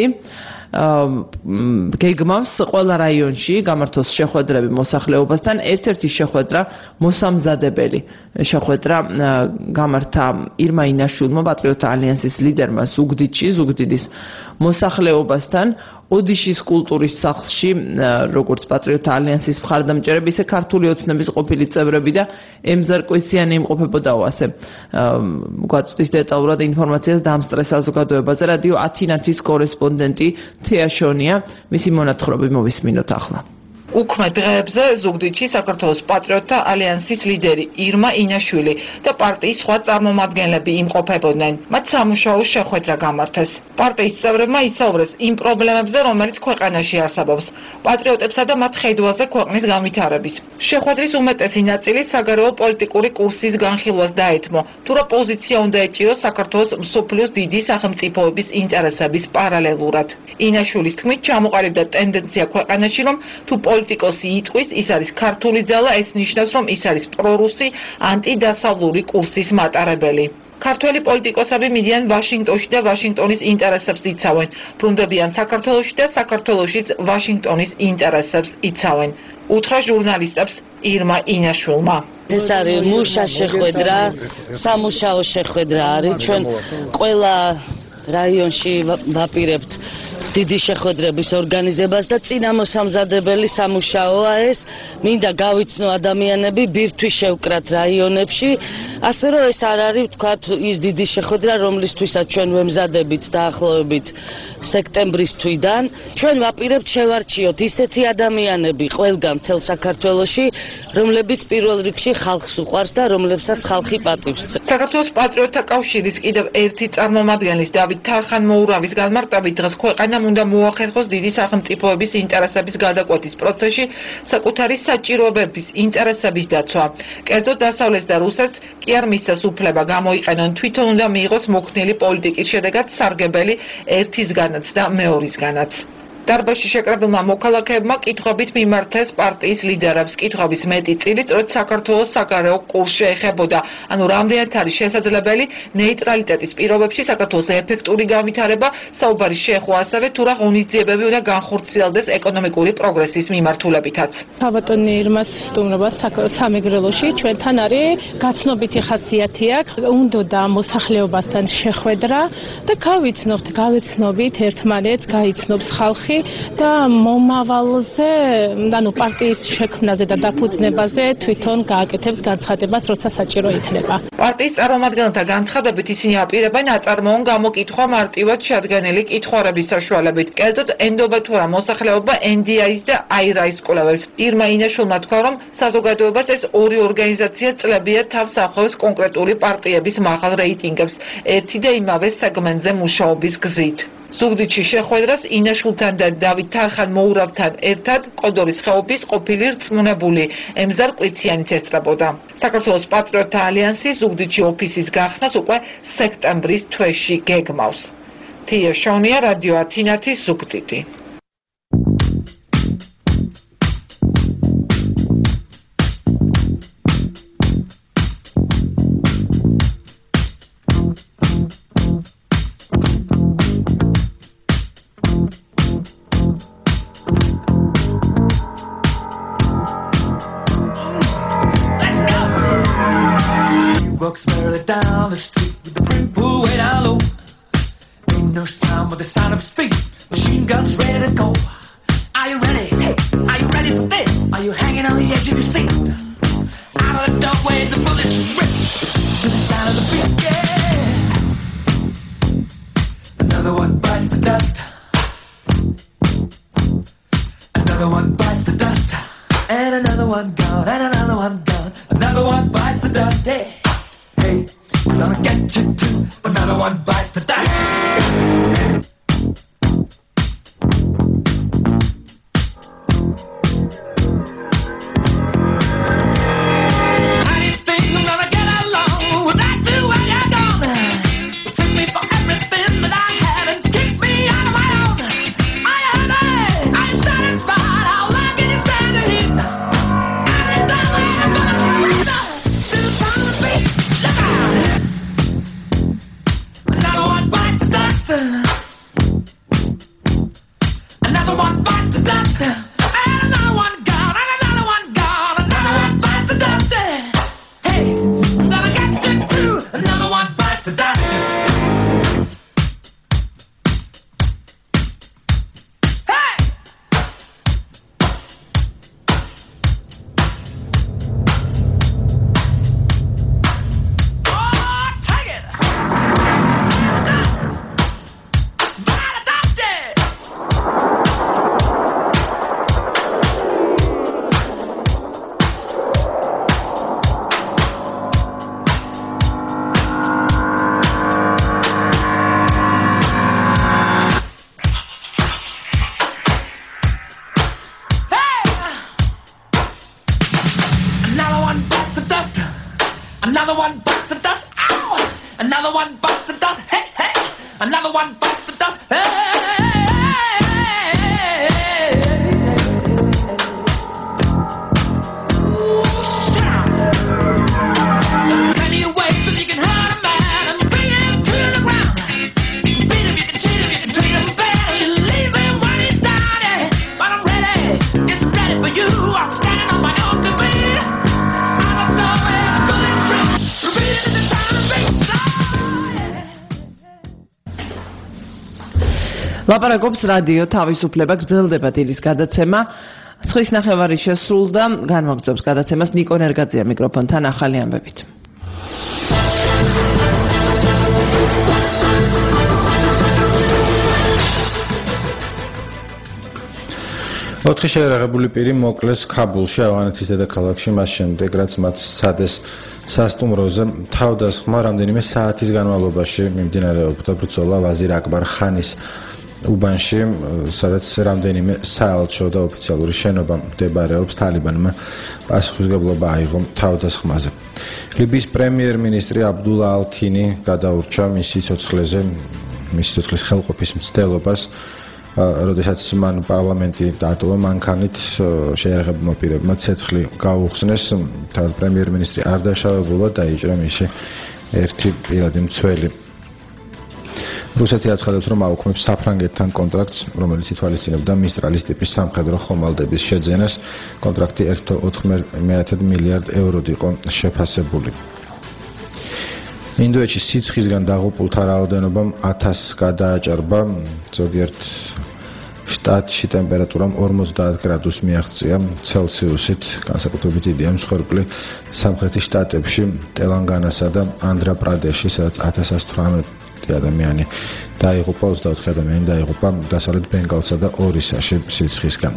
Speaker 2: გეგმავს ყველა რაიონში გამართოს შეხვედრები მოსახლეობასთან. ერთ-ერთი შეხვედრა მოსამზადებელი შეხვედრა გამართა ირმა ინაშვილმა, პატრიოტთა ალიანსის ლიდერმა ზუგდიდში, ზუგდიდის მოსახლეობასთან. ოდიშის კულტურის სახლში, როგორც პატრიოტთა ალიანსის მხარდამჭერები, ისე ქართული ოცნების ყოფილი წევრები და ემზარ კვესიანი იმყოფებოდაო, ასე გვაწვდის დეტალურად ინფორმაციას დამსწრე საზოგადოებაზე რადიო ათინათის კორესპონდენტი თეა შონია, მისი მონათხრობი მოვისმინოთ ახლა.
Speaker 12: უქმე დღეებზე ზუგდიდში საქართველოს პატრიოტთა ალიანსის ლიდერი ირმა ინაშვილი და პარტიის სხვა წარმომადგენლები იმყოფებოდნენ. მათ სამუშაო შეხვედრა გამართეს. პარტიის წევრებმა ისაუბრეს იმ პრობლემებზე, რომელიც ქვეყანაში არსებობს, პატრიოტებსა და მათ ხედვაზე ქვეყნის განვითარების. შეხვედრის უმეტესი ნაწილი საგარეო პოლიტიკური კურსის განხილვას დაეთმო, თუ რა პოზიცია უნდა ეჭიროს საქართველოს მსოფლიოს დიდი სახელმწიფოების ინტერესების პარალელურად. ინაშვილის თქმით, ჩამოყალიბდა ტენდენცია ქვეყანაში, რომ თუ პოლიტიკოსი იტყვის, ის არის ქართული ძალა, ეს ნიშნავს, რომ ის არის პრორუსი, ანტიდასავლური კურსის მატარებელი. ქართველი პოლიტიკოსები მიდიან ვაშინგტონში და ვაშინგტონის ინტერესებს იცავენ. ბრუნდებიან საქართველოში და საქართველოშიც ვაშინგტონის ინტერესებს იცავენ. უთხრა ჟურნალისტებს ირმა ინაშვილმა.
Speaker 13: ეს არის მუშა შეხვედრა, სამუშაო შეხვედრა არის. ჩვენ ყველა რაიონში ვაპირებთ დიდი შეხვედრების ორგანიზებას და წინამოსამზადებელი სამუშაოა ეს. მინდა გავიცნო ადამიანები, ბირთვის შევკრათ რაიონებში, ასე რომ ეს არ არის ვთქვათ ის დიდი შეხვედრა, რომლისთვისაც ჩვენ ვემზადებით დაახლოებით სექტემბრის თვიდან. ჩვენ ვაპირებთ შევარჩიოთ ისეთი ადამიანები ყველგან მთელ საქართველოში, რომლებიც პირველ რიგში ხალხს უყვარს და რომლებსაც ხალხი პატივს წერს.
Speaker 12: საქართველოს პატრიოტთა კავშირის კიდევ ერთი წარმომადგენლის დავით თარხან-მოურავის განმარტებით დღეს ქვეყანამ უნდა მოახერხოს დიდი სახელმწიფოების ინტერესების გადაკვეთის პროცესში საკუთარი საჭიროებების ინტერესების დაცვა. კერძოდ დასავლეთს და რუსეთს კი არ მისცეს უფლება გამოიყენონ, თვითონ უნდა მიიღოს მოქნილი პოლიტიკის შედეგად სარგებელი ერთისგანაც და მეორისგანაც. დარბაზში შეკრებილმა მოქალაქეებმა კითხვებით მიმართეს პარტიის ლიდერებს. კითხვების მეტი წილი სწორედ საქართველოს საგარეო კურსს შეეხებოდა. ანუ რამდენად არის შესაძლებელი ნეიტრალიტეტის პირობებში საქართველოს ეფექტური განვითარება, საუბარი შეეხო ასევე თუ რა ღონისძიებები უნდა განხორციელდეს ეკონომიკური პროგრესის მიმართულებითაც.
Speaker 14: ბატონი ირმას სტუმრობა სამეგრელოში ჩვენთან არის გაცნობიტი ხასიათი აქვს. უნდა მოსახლეობასთან შეხვედრა და გავიცნობით ერთმანეთს, გაიცნობს ხალხი და მომავალზე, ანუ პარტიის შექმნაზე და დაფუძნებაზე თვითონ გააკეთებს განცხადებას, როცა საჭირო იქნება.
Speaker 12: პარტიის წარმომადგენელთა განცხადებით ისინი აპირებენ აწარმოონ გამოკითხვა მარტივად შედგენილი კითხვარების საშუალებით. კერძოდ ენდობა თუ არა მოსახლეობა NDI-ს და IRA-ს კვლევებს. ირმა ინაშვილმა თქვა, რომ საზოგადოებას ეს ორი ორგანიზაცია წლებია თავს ახავებს კონკრეტული პარტიების მაღალ რეიტინგებს ერთი და იმავე სეგმენტზე მუშაობის გზით. ზუგდიდში შეხვედრას ინაშვილთან და დავით თარხან-მოურავთან ერთად ყოდორის ხეობის ყოფილი რწმუნებული ემზარ კვიციანიც ესწრებოდა. საქართველოს პატრიოტთა ალიანსი ზუგდიდში ოფისის გახსნას უკვე სექტემბრის თვეში გეგმავს. თია შონია, რადიო ათინათი, ზუგდიდი.
Speaker 15: Walks merrily down the street with the brim pulled way down low. Ain't no sound but the sound of his feet. Machine guns ready to go. Are you ready? Hey, are you ready for this? Are you hanging on the edge of your seat? Out of the doorway, the bullets rip to the sound of the beat. Yeah. Another one bites the dust. Another one bites the dust. And another one gone. And another one gone. Another one bites the dust. Hey. Hey, we're gonna get you too. Another one bites the dust. How do you think I'm gonna get along without you when you're gone? You took me for everything that I had and kicked me out of my own. Are you happy? Are you satisfied? How long can you stand the heat? Are you done with the bullets? To the sound of the beat. Look out! Another one bites the dust. Another one bites the dust. Ow! Another one bites the dust. Hey, hey! Another one bites the dust. Hey! Plenty of ways that you can hurt a man and bring him to the ground. You can beat him, you can cheat him, you can treat him bad. You leave him when he's down. But I'm ready, just ready for you. I'm standing on my own two feet. I'm a story, bullet free. Repeat it in the
Speaker 2: ლაპარაკობს რადიო თავისუფლება გრძელდება დილის გადაცემა 9:09 შესრულდა განმაგრძობს გადაცემას ნიკო ნერგაძეა მიკროფონთან ახალი ამბებით
Speaker 3: 4 შეერაღებული პირი მოკლეს ქაბულში, ავღანეთის დედაქალაქში, მას შემდეგ, რაც მათ სცადეს სასტუმროზე თავდასხმა რამდენიმე საათის განმავლობაში მიმდინარეობდა ბრძოლა ვაზირ აკბარ ხანის უბანში, სადაც რამდენიმე საელჩო და ოფიციალური შენობა მდებარეობს, თალიბანმა პასუხისმგებლობა აიღო თავდასხმაზე. ლიბიის პრემიერ-მინისტრი აბდულა ალ-თინი გადაურჩა მისი ცოცხლის ხელყოფის მცდელობას როდესაც მან პარლამენტი დატოვა მანქანით შეერაღებულმა პირებმა ცეცხლი გაუხსნეს თავად პრემიერ-მინისტრი არ დაშავებულა დაიჭრა მისი ერთი პირადი მცველი რუსეთი აცხადებს რომ აუქმებს საფრანგეთთან კონტრაქტს რომელიც ითვალისწინებდა მისტრალის ტიპის სამხედრო ხომალდების შეძენას კონტრაქტი 1.4 მილიარდ ევროდ იყო შეფასებული ინდოეთში სიცხისგან დაღუპულთა რაოდენობამ 1000 გადააჭარბა ზოგიერთ შტატში ტემპერატურამ 50 გრადუსს მიაღწია ცელსიუსით განსაკუთრებით დიდია მსხვერპლი სამხრეთის შტატებში ტელანგანასა და ანდრა პრადეშში სადაც 1118 ადამიანი დაიღუპა 24 ადამიანი დაიღუპა დასავლეთ ბენგალსა და ორისაში სიცხისგან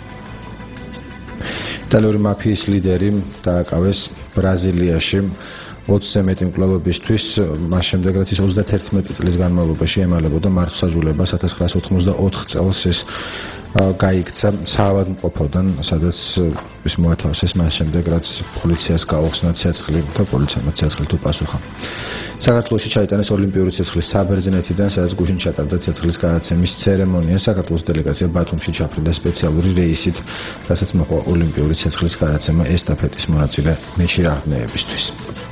Speaker 3: იტალიური მაფიის ლიდერი დააკავეს ბრაზილიაში 20-ზე მეტი მკვლელობისთვის მას შემდეგ რაც ის 31 წლის განმავლობაში ემალებოდა მართლმსაჯულებას 1984 წელს ის გაიქცა საავადმყოფოდან სადაც ის მოათავსეს მას შემდეგ რაც პოლიციას გაუხსნა ცეცხლი და პოლიციამ ცეცხლით უპასუხა საქართველოში ჩაიტანეს ოლიმპიური ცეცხლის საბერძნეთიდან სადაც გუშინ ჩატარდა ცეცხლის გადაცემის ცერემონია საქართველოს დელეგაცია ბათუმში ჩაფრინდა სპეციალური რეისით რასაც მოჰყვა ოლიმპიური ცეცხლის გადაცემა ესტაფეტის მონაწილე მეჩირაღნეებისთვის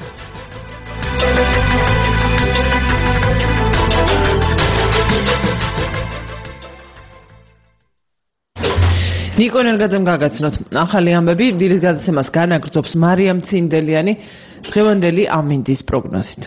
Speaker 2: ნიკო ნერგაძემ გაგაცნოთ ახალი ამბები დილის გადაცემას განაგრძობს მარიამ ცინდელიანი დღევანდელი ამინდის პროგნოზით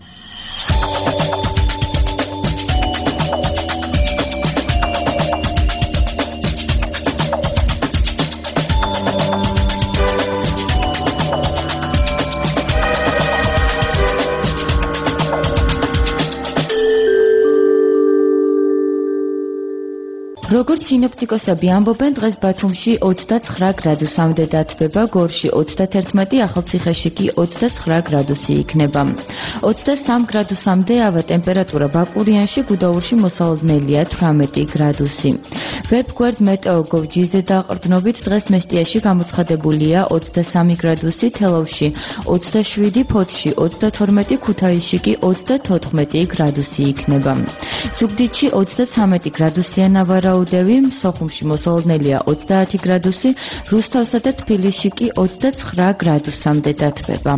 Speaker 16: როგორც სინოპტიკოსები ამბობენ, დღეს ბათუმში 29 გრადუსამდე დათბება, გორში 31, ახალციხეში კი 29 გრადუსი იქნება. 23 გრადუსამდე ავა ტემპერატურა ბაკურიანში, გუდაურში მოსალოდნელია 18 გრადუსი. ვებგვერდ მეტეოგოვ.gz-ზე დაყრდნობით დღეს მესტიაში გამოცხადებულია 23 გრადუსი, თელავში 27, ფოთში 32, ქუთაისში კი 34 გრადუსი იქნება. ზუგდიდში 33 გრადუსიან ავარაუდევი, სოხუმში მოსალოდნელია 30 გრადუსი, რუსთავსა და თბილისში კი 29 გრადუსამდე დათბება.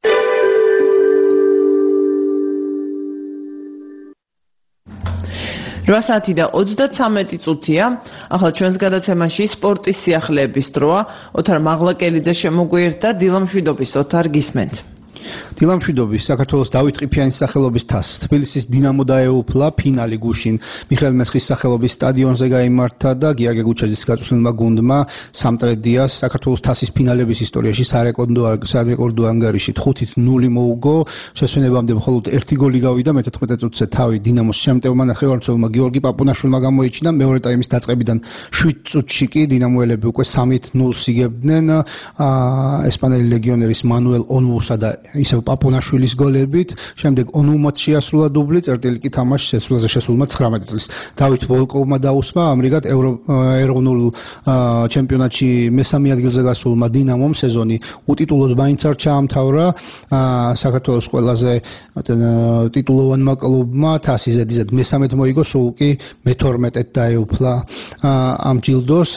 Speaker 2: რვასათი და 33 წუთია. ახლა ჩვენს გადაცემაში სპორტის სიახლეების დროა. ოთარ მაღლაკელიძე შემოგვიერთდა დილამშვიდობის ოთარ გისმენთ.
Speaker 17: დილამშვიდობის საქართველოს დავით ყიფიანის სახელობის თასს თბილისის დინამო დაეუფლა ფინალი გუშინ მიხეილ მესხის სახელობის სტადიონზე გაიმართა და გიაგე გუჩაძის გაწვრთნილმა გუნდმა სამტრედიას საქართველოს თასის ფინალების ისტორიაში სარეკორდო ანგარიშით 5-0 მოუგო შესვენებამდე მხოლოდ 1 გოლი გავიდა მე-14 წუთზე თავი დინამოს შემტევმა ნახევარმცველმა გიორგი პაპონაშვილმა გამოიჩინა მეორე ტაიმის დაწყებიდან 7 წუთში კი დინამოელები უკვე 3-0 იგებდნენ ესპანელი ლეგიონერის მანუელ ონვუსა და ისევ პაპუნაშვილის გოლებით, შემდეგ ონუმაც შეასრულა დუბლი, წერტილი კი თამაშს შესრულზე შესრულმა 19 წლის. დავით ვოლკოვმა დაუსმა ამრიგად ეროვნულ ჩემპიონატში მესამე ადგილზე გასულმა დინამომ სეზონი უტიტულოდ მაინც არ ჩაამთავრა. საქართველოს ყველაზე ტიტულოვანმა კლუბმა 1000 ზედიზედ მესამედ მოიგო, სულ კი მე-12-ად დაეუფლა ამ ჯილდოს.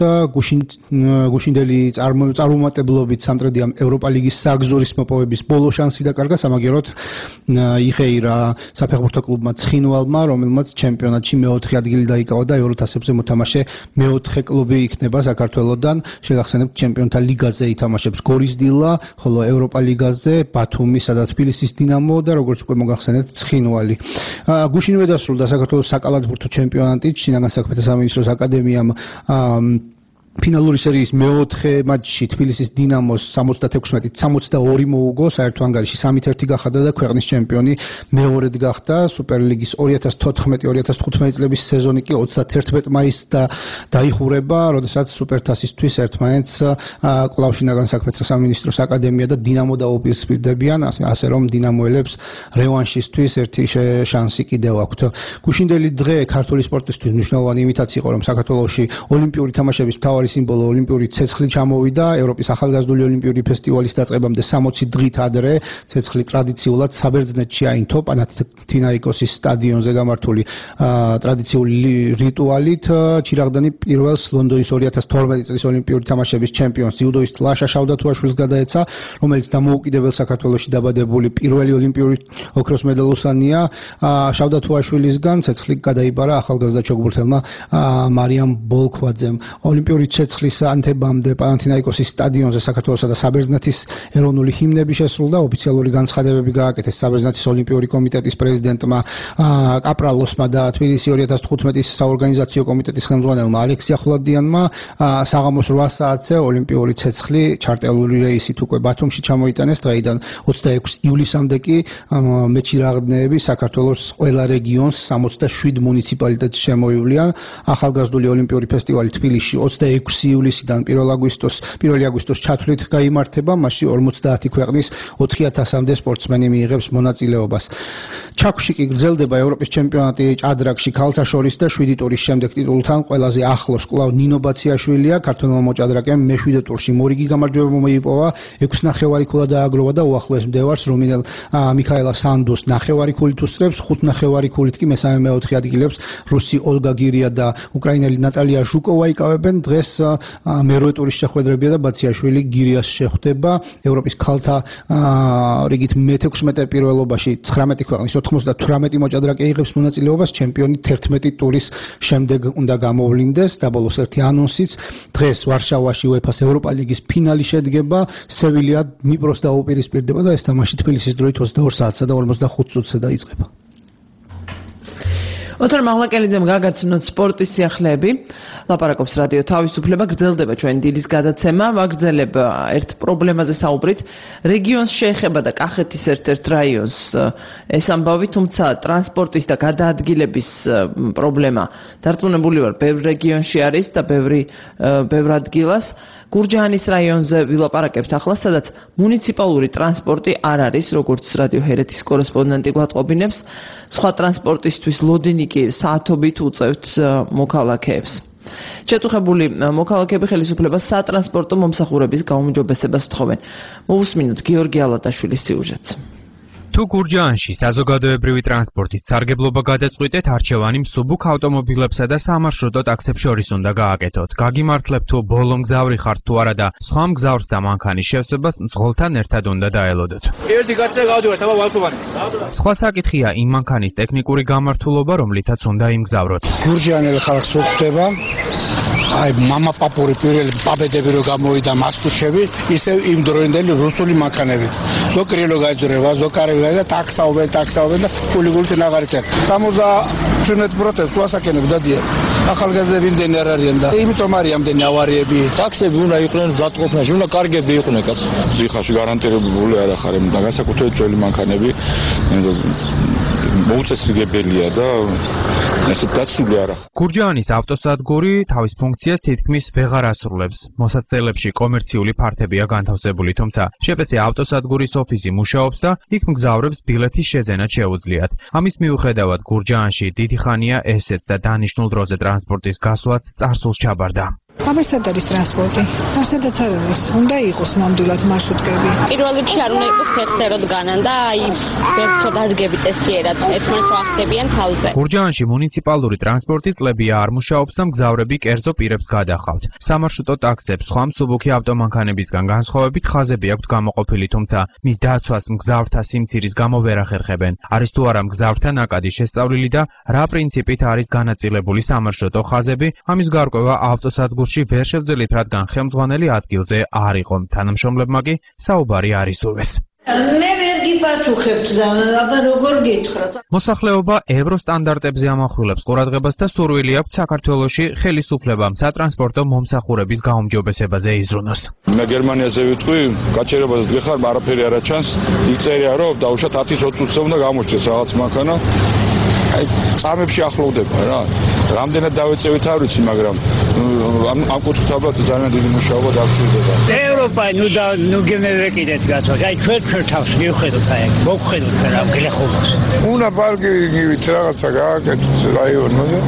Speaker 17: გუშინდელი წარუმატებლობით სამტრედიამ ევროპა ლიგის სააგზურის მოპოვების ბოლო შანსი დაკარგა, სამაგეროდ იხეირა საფეხბურთო კლუბმა ცხინვალმა, რომელმაც ჩემპიონატში მე-4 ადგილი დაიკავა და ევროთასებზე მოთამაშე მე-4 კლუბი იქნება საქართველოსდან. შეგახსენებთ, ჩემპიონთა ლიგაზე ითამაშებს გორის დილა, ხოლო ევროპა ლიგაზე ბათუმი, სადაც თბილისის დინამო და როგორც უკვე მოგახსენეთ, ცხინვალი. გუშინვე დასრულდა საქართველოს საკალათბურთო ჩემპიონატი, შინაგან საქმეთა სამინისტროს აკადემიამ ფინალური სერიის მე-4 მატჩში თბილისის დინამოს 76-62 მოუგო, საერთო ანგარიში 3-1 გახადა და ქვეყნის ჩემპიონი მეორედ გახდა. სუპერლიგის 2014-2015 წლების სეზონი კი 31 მაისს დაიხურება, როდესაც სუპერთასისთვის ერთმანეთს კვლავ შინაგან საქმეთა სამინისტროს აკადემია და დინამო დაუპირისპირდებიან, ასე რომ დინამოელებს რევანშისთვის ერთი შანსი კიდევ აქვთ. გუშინდელი დღე ქართული სპორტისთვის მნიშვნელოვანი იმითაც იყო, რომ საქართველოში ოლიმპიური თამაშების მთავარი სიმბოლო ოლიმპიური ცეცხლი ჩამოვიდა. ევროპის ახალგაზრდული ოლიმპიური ფესტივალის დაწყებამდე 60 დღით ადრე ცეცხლი ტრადიციულად საბერძნეთში აინთო პანათინაიკოსის სტადიონზე გამართული ტრადიციული რიტუალით. ჩირაღდანი პირველს ლონდონის 2012 წლის ოლიმპიური თამაშების ჩემპიონს ძიუდოისტ ლაშა შავდათუაშვილს გადაეცა, რომელიც დამოუკიდებელ საქართველოში დაბადებული პირველი ოლიმპიური ოქროს მედალოსანია. შავდათუაშვილისგან ცეცხლი გადაიბარა ახალგაზრდა ჩოგბურთელმა მარიამ ბოლქვაძემ. ოლიმპიური ცეცხლის ანთებამდე პანათინაიკოსის სტადიონზე საქართველოსა და საბერძნეთის ეროვნული ჰიმნები შესრულდა. ოფიციალური განცხადებები გააკეთეს საბერძნეთის ოლიმპიური კომიტეტის პრეზიდენტმა კაპრალოსმა და თბილისი 2015-ის საორგანიზაციო კომიტეტის ხელმძღვანელმა ალექსი ახვლადიანმა. საღამოს 8 საათზე ოლიმპიური ცეცხლი ჩარტერული რეისით უკვე ბათუმში ჩამოიტანეს. დღეიდან 26 ივლისამდე კი მეჩირაღდნეები საქართველოს ყველა რეგიონს 67 მუნიციპალიტეტში შემოივლიან. ახალგაზრდული ოლიმპიური ფესტივალი თბილისში 26 ივლისიდან 1 აგვისტოს ჩათვლით გაიმართება, მასში 50 ქვეყნის 4000-მდე სპორტსმენი მიიღებს მონაწილეობას. ჩაქვში კი გრძელდება ევროპის ჩემპიონატი ჭადრაკში ქალთა შორის და 7 ტურის შემდეგ ტიტულთან ყველაზე ახლოს კვლავ ნინო ბაციაშვილია. ქართველმა მოჭადრაკემ მე-7 ტურში მორიგი გამარჯვება მოიპოვა, 6 ნახევარი ქულა დააგროვა და უახლოეს მდევარს რუმინელ მიქაელა სანდოს ნახევარი ქულით უსწრებს, 5 ნახევარი ქულით კი მესამე-მეოთხე ადგილებს რუსი ოლგა გირია და უკრაინელი ნატალია ჟუკოვა იკავებენ. დღეს მე-8 ტურის შეხვედრებია და ბაციაშვილი გირიას შეხვდება. ევროპის ქალთა რიგით მე-16 პირველობაში 19 ქვეყნის 98 მოჭადრაკე იღებს მონაწილეობას. ჩემპიონი 11 ტურის შემდეგ უნდა გამოვლინდეს. და ბოლოს ერთი ანონსიც, დღეს ვარშავაში UEFA-ს ევროპა ლიგის ფინალი შედგება. სევილია დნიპროს დაუპირისპირდება და ეს თამაში თბილისის დროით 22 საათსა და 45 წუთზე დაიწყება.
Speaker 2: ოთარ მაღლაკელიძემ გაგაცნოთ სპორტის სიახლეები. ლაპარაკობს რადიო თავისუფლება, გრძელდება ჩვენი დილის გადაცემა. ვაგრძელებ ერთ პრობლემაზე საუბრით. რეგიონს შეეხება და კახეთის ერთ-ერთ რაიონს ეს ამბავი, თუმცა ტრანსპორტის და გადაადგილების პრობლემა დარწმუნებული ვარ, ბევრ რეგიონში არის და ბევრ ადგილას. გურჯაანის რაიონზე ვილაპარაკებთ ახლა, სადაც მუნიციპალური ტრანსპორტი არ არის, როგორც რადიო ჰერეთის კორესპონდენტი გვატყობინებს. სხვა ტრანსპორტისთვის ლოდინი კი საათობით უწევთ მოქალაქეებს. შეტუხებული მოქალაქეები ხელისუფლებას სატრანსპორტო მომსახურების გაუმჯობესებას თხოვენ. მოვუსმინოთ გიორგი ალატაშვილის სიუჟეტს.
Speaker 18: თუ გურჯაანში საზოგადოებრივი ტრანსპორტის სარგებლობა გადაწყვიტეთ, არჩევანი მსუბუქ ავტომობილებსა და სამარშრუტო ტაქსებს შორის უნდა გააკეთოთ. გაგიმართლებთ თუ ბოლო მგზავრი ხართ თუ არა და სხვა მგზავრს და მანქანის შევსებას მძღოლთან ერთად უნდა დაელოდოთ.
Speaker 19: ერთი გაცდა გავდივართ, აბა ვალკობანი.
Speaker 18: სხვა საკითხია იმ მანქანის ტექნიკური გამართულობა, რომლითაც უნდა იმგზავროთ.
Speaker 19: გურჯაანელ ხალხს უხდება აი მამაპაპური პირველი პაპედები რო გამოვიდა მასტუჩები, ისევ იმ დროინდელი რუსული მანქანებით. ზო კრილო გაიძრება, ზო კარები და ტაქსაობენ და ფულიგულთან აღარიცენ. 70% სულასაკენებ დადიან. ახალგაზრდები იმდენი არ არიან და იმიტომ არის ამდენი ავარიები.
Speaker 20: ტაქსები უნდა იყვნენ მზადყოფნაში, უნდა კარგები იყვნენ კაც.
Speaker 21: ზიხაში გარანტირებული არ ახარ, და განსაკუთრებით ძველი მანქანები
Speaker 20: მოუწესრიგებელია და ესე დაცული არა.
Speaker 18: გურჯაანის ავტოსადგური თავის ფუნქციას თითქმის ვეღარ ასრულებს. მოსაცდელებში კომერციული ფართებია განთავსებული, თუმცა შპს ავტოსადგურის ოფისი მუშაობს და იქ მგზავრებს ბილეთის შეძენა შეუძლიათ. ამის მიუხედავად გურჯაანში დიდი ხანია ესეც და დანიშნულ დროზე ტრანსპორტის გასვლაც წარსულს ჩაბარდა.
Speaker 21: ამასაც არის ტრანსპორტი. არსადაც არ არის. უნდა იყოს ნამდვილად მარშრუტკები.
Speaker 22: პირველ რიგში არ უნდა იყოს ხერხეროდ განან და აი ვერცო დადგები წესიერად ერთმანეთს ახდებიან თავზე.
Speaker 18: გურჯაანში მუნიციპალური ტრანსპორტი წლებია არ მუშაობს და მგზავრები კერძო პირებს გადახავთ. სამარშრუტო ტაქსებს სხვა მსუბუქი ავტომანქანებისგან განსხვავებით ხაზები აქვთ გამოყოფილი, თუმცა მის დაცვას მგზავრთა სიმცირის გამო ვერ ახერხებენ. არის თუ არა მგზავრთა ნაკადი შესწავლილი და რა პრინციპით არის განაწილებული სამარშრუტო ხაზები, ამის გარკვევა ავტოსადგურში ვერ შევძელით, რადგან ხელმძღვანელი ადგილზე არ იყო. თანამშრომლებმა კი საუბარი არ ისურვეს.
Speaker 23: მე ვერ გიპასუხებთ და აბა როგორ გითხრათ.
Speaker 18: მოსახლეობა ევროსტანდარტებზე ამახვილებს ყურადღებას და სურვილი აქვს საქართველოში ხელისუფლებამ სატრანსპორტო მომსახურების გაუმჯობესებაზე იზრუნოს.
Speaker 20: მე გერმანიაზე ვიტყვი, გაჩერებაზე დგეხარ, არაფერი არ აჩანს. იწერია რომ დაუშვათ 10-20 წუთზე უნდა გამოჩნდეს რაღაც მანქანა. აი წამებში ახლოვდება რა. რამდენად დავეწევით არ ვიცი, მაგრამ ამ კუთხით ალბათ ძალიან დიდი მუშაობა დაგჭირდება.
Speaker 24: ევროპა ნუ გემევეკიდეთ გაცოთ. აი ჩვენ თავს მივხედოთ აი მოგხედოთ რა გლეხობას.
Speaker 5: უნდა პარკინგით რაღაცა გააკეთოს რაიონზე.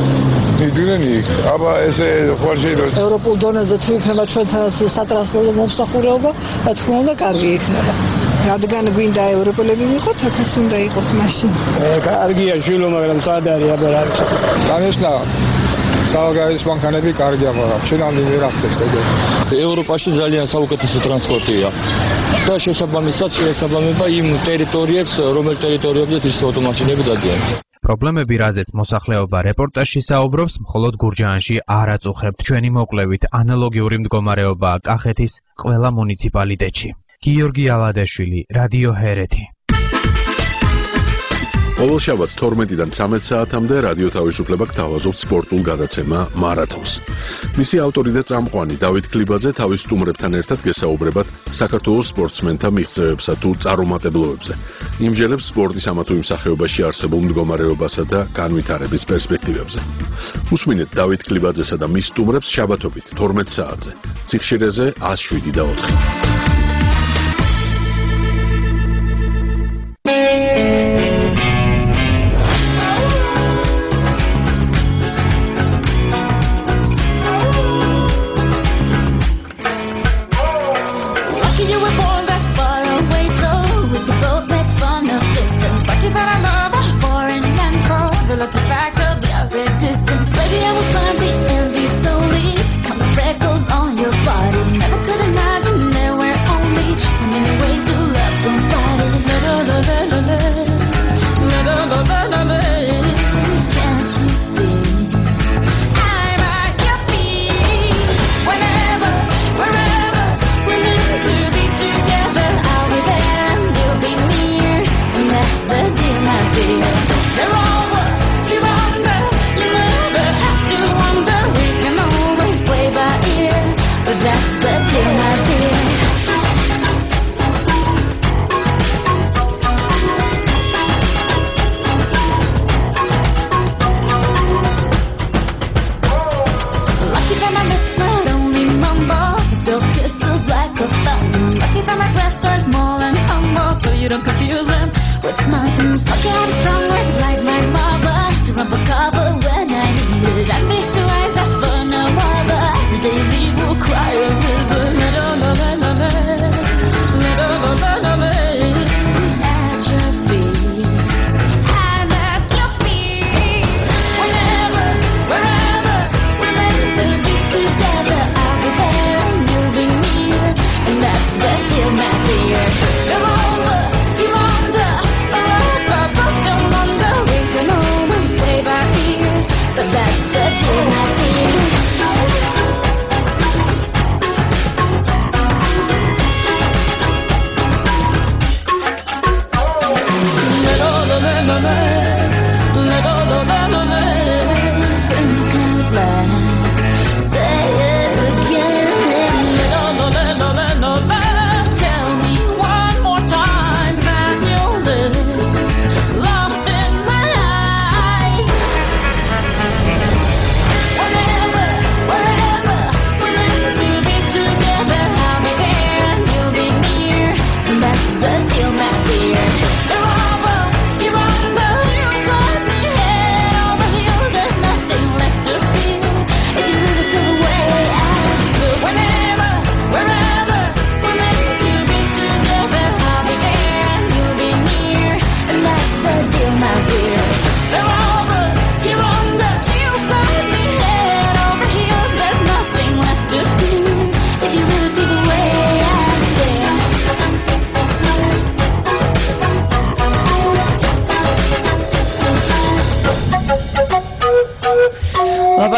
Speaker 5: იძულენ იქ. აბა ესე ხوارშეინოს.
Speaker 21: ევროპულ დონეზე თუ იქნება ჩვენთან სატრანსპორტო მომსახურება, რა თქმა უნდა, კარგი იქნება. რადგან გვინდა ევროპელები ვიყოთ, აქაც უნდა იყოს მაშინ.
Speaker 24: კარგია შვილო, მაგრამ სად არის აბა რა.
Speaker 5: конечно, სალგარის მანქანები კარგია, მაგრამ ჩვენამდე ვერ აღწევს ეგრე.
Speaker 20: ევროპაში ძალიან საუკეთესო ტრანსპორტია. და შესაბამისად შეესაბამება იმ ტერიტორიებს, რომელ ტერიტორიებზე ის ავტომაშინები დადიან.
Speaker 18: პრობლემები, რაზეც მოსახლეობა რეპორტაჟში საუბრობს, მხოლოდ გურჯაანში არ აწუხებთ. ჩვენი მოკვლევით ანალოგიური მდგომარეობაა კახეთის ყველა მუნიციპალიტეტში. გიორგი ალადაშვილი, რადიო ჰერეთი.
Speaker 1: ყოველ შაბათს 12-დან 13 საათამდე რადიო თავისუფლება გთავაზობთ სპორტულ გადაცემა მარათონს. მისი ავტორი და წამყვანი დავით ქლიბაძე თავის სტუმრებთან ერთად გესაუბრებათ საქართველოს სპორტსმენთა მიღწევებსა თუ წარუმატებლობებზე. იმჯერებს სპორტის ამა თუ იმ სახეობაში არსებულ მდგომარეობასა და განვითარების პერსპექტივებზე. უსმინეთ დავით ქლიბაძესა და მის სტუმრებს შაბათობით 12 საათზე. სიხშირეზე 107.4.
Speaker 15: Never could imagine there where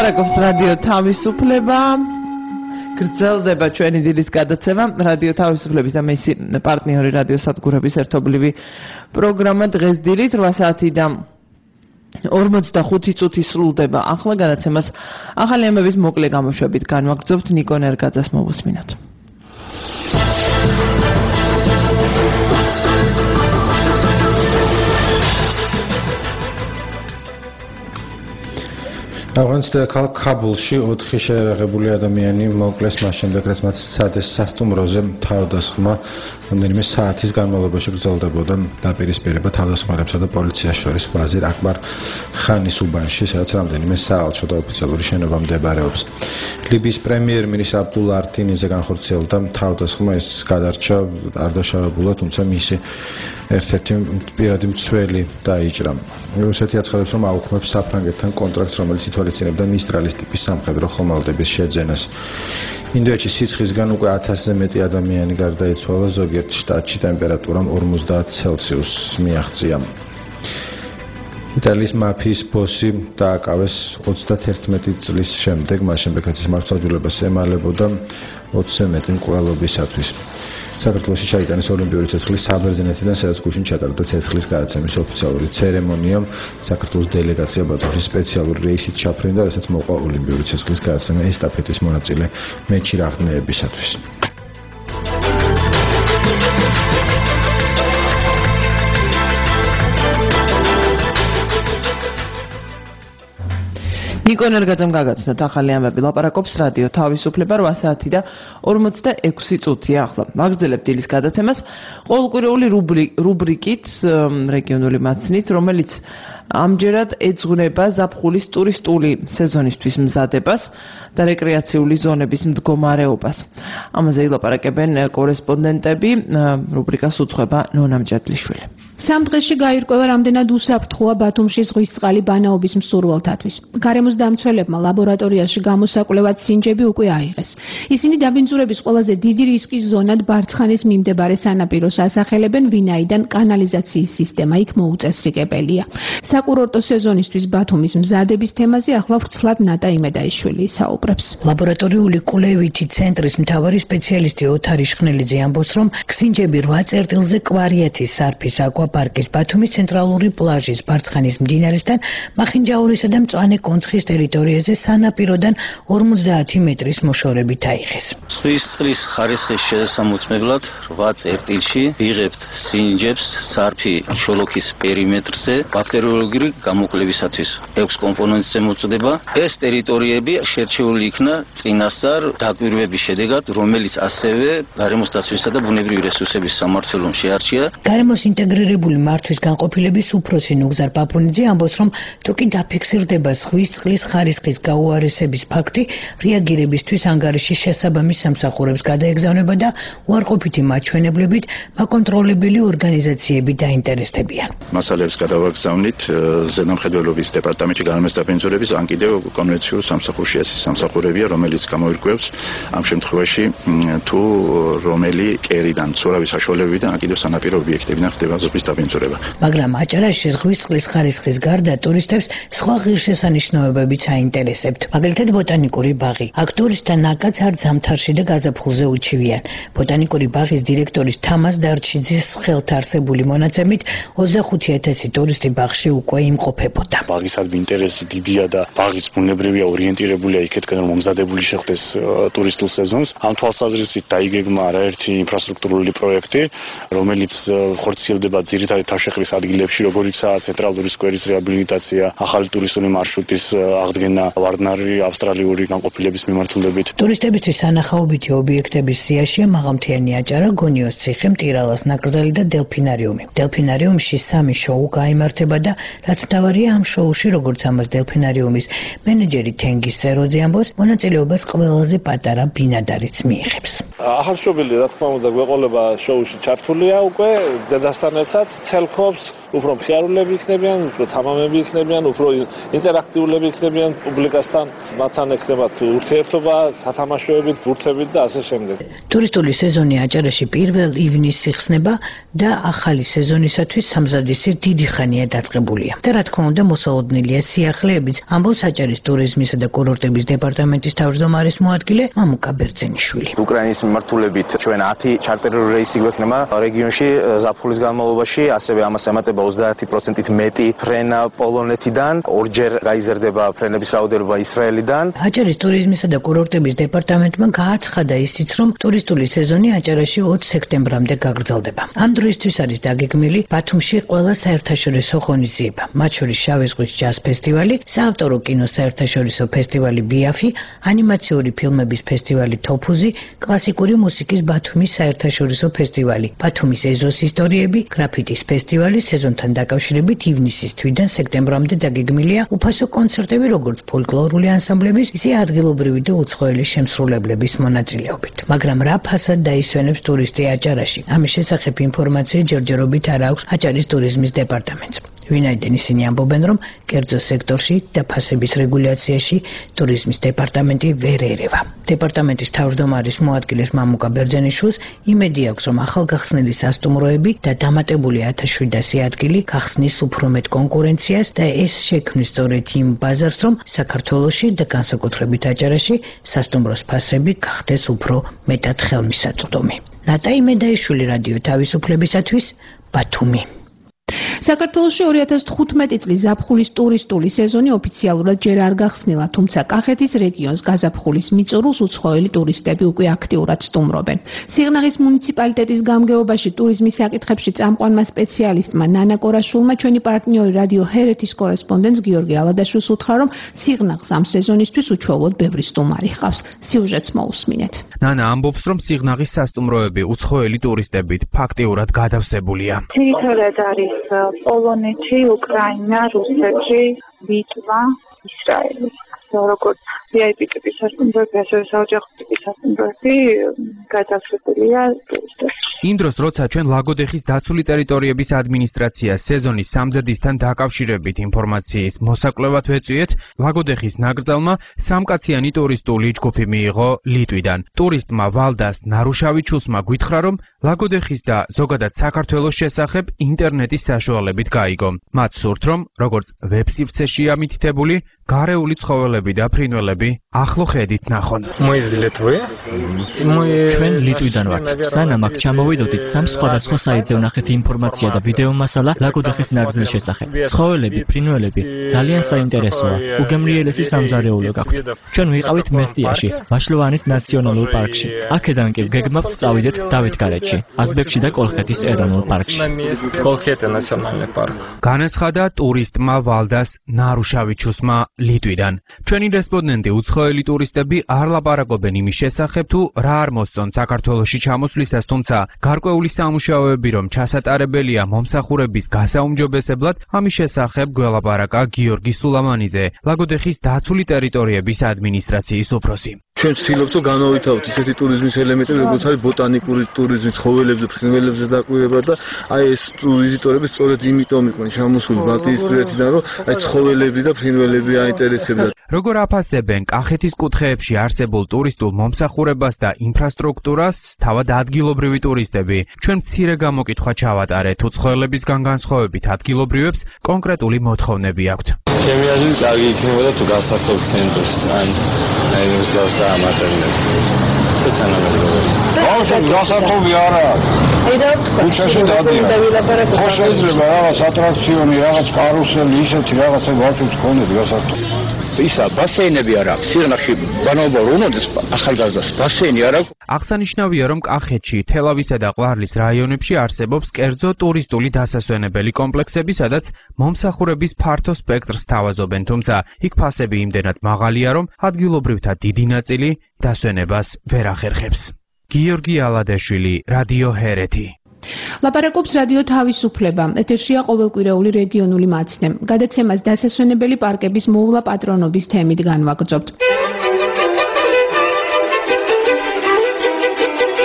Speaker 2: ლაპარაკობს რადიო თავისუფლება. გრძელდება ჩვენი დილის გადაცემა რადიო თავისუფლების და მისი პარტნიორი რადიო სადგურების ერთობლივი პროგრამა დღეს დილით 8 საათი და 45 წუთი სრულდება. ახლა გადაცემას ახალი ამბების მოკლე გამოშვებით განვაგრძობთ. ნიკო ნერგაძეს მოვუსმინოთ.
Speaker 3: ავღანისტანში ქალაქ ქაბულში 4 შეერაღებული ადამიანი მოკლეს მას შემდეგ, რაც მათ სცადეს სასტუმროზე თავდასხმა. რამდენიმე საათის განმავლობაში გრძელდებოდა დაპირისპირება თავდასხმარებსა და პოლიციას შორის ვაზირ აკბარ ხანის უბანში, სადაც რამდენიმე საელჩო და ოფიციალური შენობა მდებარეობს. ლიბიის პრემიერ-მინისტრი აბდულა არტინიზე განხორციელდა თავდასხმა, ეს გადარჩა არ დაშავებულა, თუმცა მისი ერთ-ერთი პირადი მცველი დაიჭრა. რუსეთი აცხადებს, რომ აუქმებს საფრანგეთთან კონტრაქტს, რომელიც ითვალისწინებდა მისტრალის ტიპის სამხედრო ხომალდების შეძენას. ინდოეთში სიცხისგან უკვე 1000-ზე მეტი ადამიანი გარდაიცვალა, ზოგიერთ შტატში ტემპერატურამ 50 ცელსიუსს მიაღწია. იტალიის მაფიის ბოსი დააკავეს 31 წლის შემდეგ, მას შემდეგ რაც ის მართლმსაჯულებას ემალებოდა 20-ზე მეტი მკვლელობისათვის. საქართველოში ჩაიტანეს ოლიმპიური ცეცხლის საბერძნეთიდან, სადაც გუშინ ჩატარდა ცეცხლის გადაცემის ოფიციალური ცერემონია. საქართველოს დელეგაცია ბათუმში სპეციალური რეისით ჩაფრინდა, რასაც მოყვა ოლიმპიური ცეცხლის გადაცემა ესტაფეტის მონაწილე მეჩი რაღნეებისათვის.
Speaker 2: ნიკო ნერგაძემ გაგაცნოთ ახალი ამბები. ლაპარაკობს რადიო თავისუფლება 8 საათი და 46 წუთია. ახლა ვაგრძელებთ დილის გადაცემას ყოველკვირეული რუბრიკით რეგიონული მაცნით, რომელიც ამჯერად ეძღვნება ზაფხულის ტურისტული სეზონისთვის მზადებას და რეკრეაციული ზონების მდგომარეობას. ამაზე ილაპარაკებენ კორესპონდენტები. რუბრიკას უძღვება ნონა მჭედლიშვილი.
Speaker 4: სამ დღეში გაირკვევა რამდენად უსაფრთხოა ბათუმში ზღვის წყალი ბანაობის მსურველთათვის. გარემოს დამცველებმა ლაბორატორიაში გამოსაკვლევად სინჯები უკვე აიღეს. ისინი დაბინძურების ყველაზე დიდი რისკის ზონად ბარცხანის მიმდებარე სანაპიროს ასახელებენ, ვინაიდან კანალიზაციის სისტემა იქ მოუწესრიგებელია. საკურორტო სეზონისთვის ბათუმის მზადების თემაზე ახლა ვრცლად ნატა იმედაიშვილი საუბრებს.
Speaker 6: ლაბორატორიული კვლევითი ცენტრის მთავარი სპეციალისტი ოთარი შხნელიძე ამბობს, რომ ქსინჯები 8 წერტილზე კვარიათის სარფის აკვაპარკის ბათუმის ცენტრალური პლაჟის ბარცხანის მდინარესთან მახინჯაურისა და მწვანე კონცხის ტერიტორიაზე სანაპიროდან 50 მეტრის მოშორებით აიღეს.
Speaker 7: ზღვის წყლის ხარისხის შესამოწმებლად 8 წერტილში ვიღებთ სინჯებს სარფი ჩოლოქის პერიმეტრზე ბაქტერიოლოგიური გამოკვლევისათვის 6 კომპონენტს მოწოდება. ეს ტერიტორიები შერჩეული იქნა წინასწარ დაკვირვების შედეგად, რომელიც ასევე გარემოს დაცვისა და ბუნებრივი რესურსების სამმართველომ შეარჩია.
Speaker 6: გარემოს ინტეგრირებული მართვის განყოფილების უფროსი ნუგზარ პაპუნიძე ამბობს, რომ თუკი დაფიქსირდება ზღვის წყლის ხარისხის გაუარესების ფაქტი, რეაგირებისთვის ანგარიშის შესაბამის სამსახურებს გადაეგზავნება და უარყოფითი მაჩვენებლებით მაკონტროლებელი ორგანიზაციები დაინტერესდებიან.
Speaker 8: მასალებს გადავაგზავნით ზედამხედველობის დეპარტამენტში გარემოს დაბინძურების ან კიდევ კონვენციურ სამსახურში ეს სამსახურებია, რომელიც გამოირკვევს ამ შემთხვევაში თუ რომელი კერიდან, ცურავის საშუალებებიდან ან კიდევ სანაპირო ობიექტებიდან ხდება ზღვის დაბინძურება.
Speaker 6: მაგრამ აჭარაში ზღვის წყლის ხარისხის გარდა ტურისტებს სხვა ღირსშესანიშნაობებიც აინტერესებთ. მაგალითად ბოტანიკური ბაღი. აქ ტურისტთა ნაკადს არ ზამთარში და გაზაფხულზე უჩივიან. ბოტანიკური ბაღის დირექტორის თამაზ დარჩიძის ხელთ არსებული მონაცემით 25000 ტურისტი ბაღში უკვე იმყოფებოდა.
Speaker 9: ბაღისადმი ინტერესი დიდია და ბაღის ბუნებრივია ორიენტირებულია იქეთკენ რომ მომზადებული შეხვდეს ტურისტულ სეზონს. ამ თვალსაზრისით დაიგეგმა არაერთი ინფრასტრუქტურული პროექტი, რომელიც ხორციელდება ძირითადად თავშეყრის ადგილებში, როგორიცაა ცენტრალური სკვერის რეაბილიტაცია, ახალი ტურისტული მარშრუტის აღდგენა ვარდნარი ავსტრალიური განყოფილების მიმართულებით.
Speaker 6: ტურისტებისთვის სანახაობითი ობიექტების სიაშია მაღალმთიანი აჭარა, გონიოს ციხე, მტირალას ნაკრძალი და დელფინარიუმი. დელფინარიუმში 3 შოუ გაიმართება და რაც მთავარია ამ შოუში, როგორც ამას დელფინარიუმის მენეჯერი თენგის წეროძე ამბობს, მონაწილეობას ყველაზე პატარა ბინადარიც მიიღებს.
Speaker 10: ახალშობილი რა თქმა უნდა გვეყოლება შოუში ჩართულია უკვე დედასთან ერთად ცელქობს უფრო მხიარულები იქნებიან, უფრო თამამები იქნებიან, უფრო ინტერაქტიულები იქნებიან პუბლიკასთან, მათთან ექნებათ ურთიერთობა, სათამაშოებით, ბურთებით და ასე შემდეგ.
Speaker 6: ტურისტული სეზონი აჭარაში 1 ივნისს იხსნება და ახალი სეზონისათვის სამზადისი დიდი ხანია დაწყებულია. და რა თქმა უნდა მოსალოდნელია სიახლეებით, ამბობს აჭარის ტურიზმისა და კურორტების დეპარტამენტის თავმჯდომარის მოადგილე მამუკა ბერძენიშვილი.
Speaker 11: უკრაინის მიმართულებით ჩვენ 10 ჩარტერული რეისი გვექნება რეგიონში ზაფხულის განმავლობაში, ასევე ამას ემატება 30%-ით მეტი ფრენა პოლონეთიდან, ორჯერ გაიზრდება ფრენების რაოდენობა ისრაელიდან.
Speaker 6: აჭარის ტურიზმისა და კურორტების დეპარტამენტმა გააცხადა ისიც, რომ ტურისტული სეზონი აჭარაში 20 სექტემბრამდე გაგრძელდება. ამ დროისთვის არის დაგეგმილი ბათუმში ყველა საერთაშორისო ღონისძიება, მათ შორის შავი ზღვის ჯაზ ფესტივალი, საავტორო კინოს საერთაშორისო ფესტივალი ბიაფი, ანიმაციური ფილმების ფესტივალი თოფუზი, კლასიკური მუსიკის ბათუმის საერთაშორისო ფესტივალი, ბათუმის ეზოს ისტორიები, გრაფიტის ფესტივალი, სეზონთან დაკავშირებით ივნისის თვიდან სექტემბრამდე დაგეგმილია უფასო კონცერტები როგორც ფოლკლორული ანსამბლების, ისე ადგილობრივი და უცხოელი შემსრულებლების მონაწილეობით. მაგრამ რა ფასად დაისვენებს ტურისტი აჭარაში? ამის შესახებ ინფორმაცია ჯერჯერობით არ აქვს აჭარის ტურიზმის დეპარტამენტს. ვინაიდან ისინი ამბობენ, რომ კერძო სექტორში და ფასების რეგულაციაში ტურიზმის დეპარტამენტი ვერ ერევა. დეპარტამენტის თავმჯდომარის მოადგილეს მამუკა ბერძენიშვილს იმედი აქვს, რომ ახალგახსნილი სასტუმროები და დამატებული 1700 ადგილი გახსნის უფრო მეტ კონკურენციას და ეს შექმნის სწორედ იმ ბაზარს, რომ საქართველოში და განსაკუთრებით აჭარაში სასტუმროს ფასები გახდეს უფრო მეტად ხელმისაწვდომი. ნატაი მედაიშვილი, რადიო თავისუფლებისათვის, ბათუმი.
Speaker 4: საქართველოში 2015 წლის ზაფხულის ტურისტული სეზონი ოფიციალურად ჯერ არ გახსნილა, თუმცა კახეთის რეგიონს გაზაფხულის მიწურულს უცხოელი ტურისტები უკვე აქტიურად სტუმრობენ. სიღნაღის მუნიციპალიტეტის გამგეობაში ტურიზმის საკითხებში წამყვანმა სპეციალისტმა ნანა კორაშულმა ჩვენი პარტნიორი რადიო ჰერეთის კორესპონდენტს გიორგი ალადაშვილს უთხრა, რომ სიღნაღს ამ სეზონისთვის უჩვეულოდ ბევრი სტუმარი ჰყავს. სიუჟეტს მოусმინეთ.
Speaker 18: ნანა ამბობს, რომ სიღნაღის სასტუმროები უცხოელი ტურისტებით ფაქტიურად გადავსებულია.
Speaker 13: ძირითადად არის პოლონეთი, უკრაინა, რუსეთი, ლიტვა, ისრაელი. როგორც VIP ტიპის სასტუმროები, ასევე საოჯახო ტიპის სასტუმროები გადასვლებულია ტურისტებს.
Speaker 18: იმ დროს, როცა ჩვენ ლაგოდეხის დაცული ტერიტორიების ადმინისტრაციას სეზონის სამზადისთან დაკავშირებით ინფორმაციის მოსაკვლევად ვეწვიეთ, ლაგოდეხის ნაკრძალმა სამკაციანი ტურისტული ჯგუფი მიიღო ლიტვიდან. ტურისტმა ვალდას ნარუშავიჩუსმა გითხრა, რომ ლაგოდეხის და ზოგადად საქართველოს შესახებ ინტერნეტის საშუალებით გაიგო. მათ სურთ, რომ როგორც ვებსივრცეშია მითითებული, გარეული ცხოველები და ფრინველები ახლო ხედით ნახონ.
Speaker 14: ჩვენ ლიტვიდან ვართ. სანამ აქ ჩამოვიდოდით, სამ სხვადასხვა საიტზე ვნახეთ ინფორმაცია და ვიდეო მასალა ლაგოდეხის ნაკრძალის შესახებ. ცხოველები, ფრინველები ძალიან საინტერესოა. უგემრიელესი სამზარეულო გაქვთ. ჩვენ ვიყავით მესტიაში, ვაშლოვანის ნაციონალურ პარკში. აქედან კი გეგმავთ წავიდეთ დავითგარეჯში, აზბეგში და კოლხეთის ეროვნულ პარკში.
Speaker 18: განაცხადა ტურისტმა ვალდას ნარუშავიჩუსმა ლიტვიდან. ჩვენი რესპონდენტი უცხოელი ტურისტები არ ლაპარაკობენ იმის შესახებ, თუ რა არ მოსწონ საქართველოში ჩამოსვლისას, თუმცა გარკვეული სამუშაოები რომ ჩასატარებელია მომსახურების გასაუმჯობესებლად, ამის შესახებ გველაპარაკა გიორგი სულამანიძე, ლაგოდეხის დაცული ტერიტორიების ადმინისტრაციის უფროსი.
Speaker 25: ჩვენ ვცდილობთ რომ განავითაროთ ისეთი ტურიზმის ელემენტები, როგორც არის ბოტანიკური ტურიზმი, ცხოველებზე, ფრინველებზე დაკვირვება და აი ეს ვიზიტორები სწორედ იმიტომ იყვნენ ჩამოსული ბალტიისპირეთიდან, რომ აი ცხოველები და ფრინველები აინტერესებდათ.
Speaker 18: როგორ აფასებენ კახეთის კუთხეებში არსებულ ტურისტულ მომსახურებას და ინფრასტრუქტურას თავად ადგილობრივი ტურისტები? ჩვენ მცირე გამოკითხვა ჩავატარეთ, თუ ცხოველებისგან განსხვავებით ადგილობრივებს კონკრეტული მოთხოვნები აქვთ.
Speaker 26: ჩემი აზრით კარგი იქნებოდა თუ გასართობ ცენტრს ან იმის გავს დაამატებდნენ.
Speaker 19: ბავშვებს გასართობი არა. ქუჩაში დადიან. ხო შეიძლება რაღაც ატრაქციონი, რაღაც კარუსელი, ისეთი რაღაცა ბავშვებს ქონდეს გასართობი.
Speaker 27: ისა ბასეინები არ აქვს. სიღნაღში ბანაობა რო უნოდეს ახალგაზრდას ბასეინი არ აქვს.
Speaker 18: აღსანიშნავია, რომ კახეთში, თელავისა და ყვარლის რაიონებში არსებობს კერძო ტურისტული დასასვენებელი კომპლექსები, სადაც მომსახურების ფართო სპექტრს თავაზობენ, თუმცა იქ ფასები იმდენად მაღალია, რომ ადგილობრივთა დიდი ნაწილი დასვენებას ვერ ახერხებს. გიორგი ალადაშვილი, რადიო ჰერეთი.
Speaker 4: ლაპარაკობს რადიო თავისუფლება. ეთერშია ყოველკვირეული რეგიონული მაცნე. გადაცემას დასასვენებელი პარკების მოვლა პატრონობის თემით განვაგრძობთ.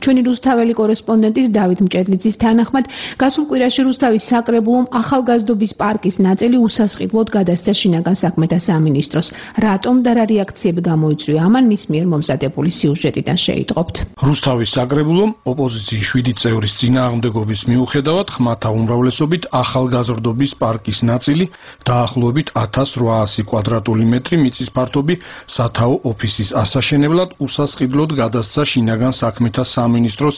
Speaker 12: ჩვენი რუსთაველი კორესპონდენტის დავით მჭედლიძის თანახმად, გასულ კვირაში რუსთავის საკრებულომ ახალგაზრდობის პარკის ნაწილი უსასყიდლოდ გადასცა შინაგან საქმეთა სამინისტროს. რატომ და რა რეაქციები გამოიწვია ამან მის მიერ მომზადებული სიუჟეტიდან შეიტყობთ.
Speaker 16: რუსთავის საკრებულომ ოპოზიციის 7 წევრის წინააღმდეგობის მიუხედავად ხმათა უმრავლესობით ახალგაზრდობის პარკის ნაწილი დაახლოებით 1800 კვადრატული მეტრი მიწის ფართობი სათაო ოფისის ასაშენებლად უსასყიდლოდ გადასცა შინაგან საქმეთა სამინისტროს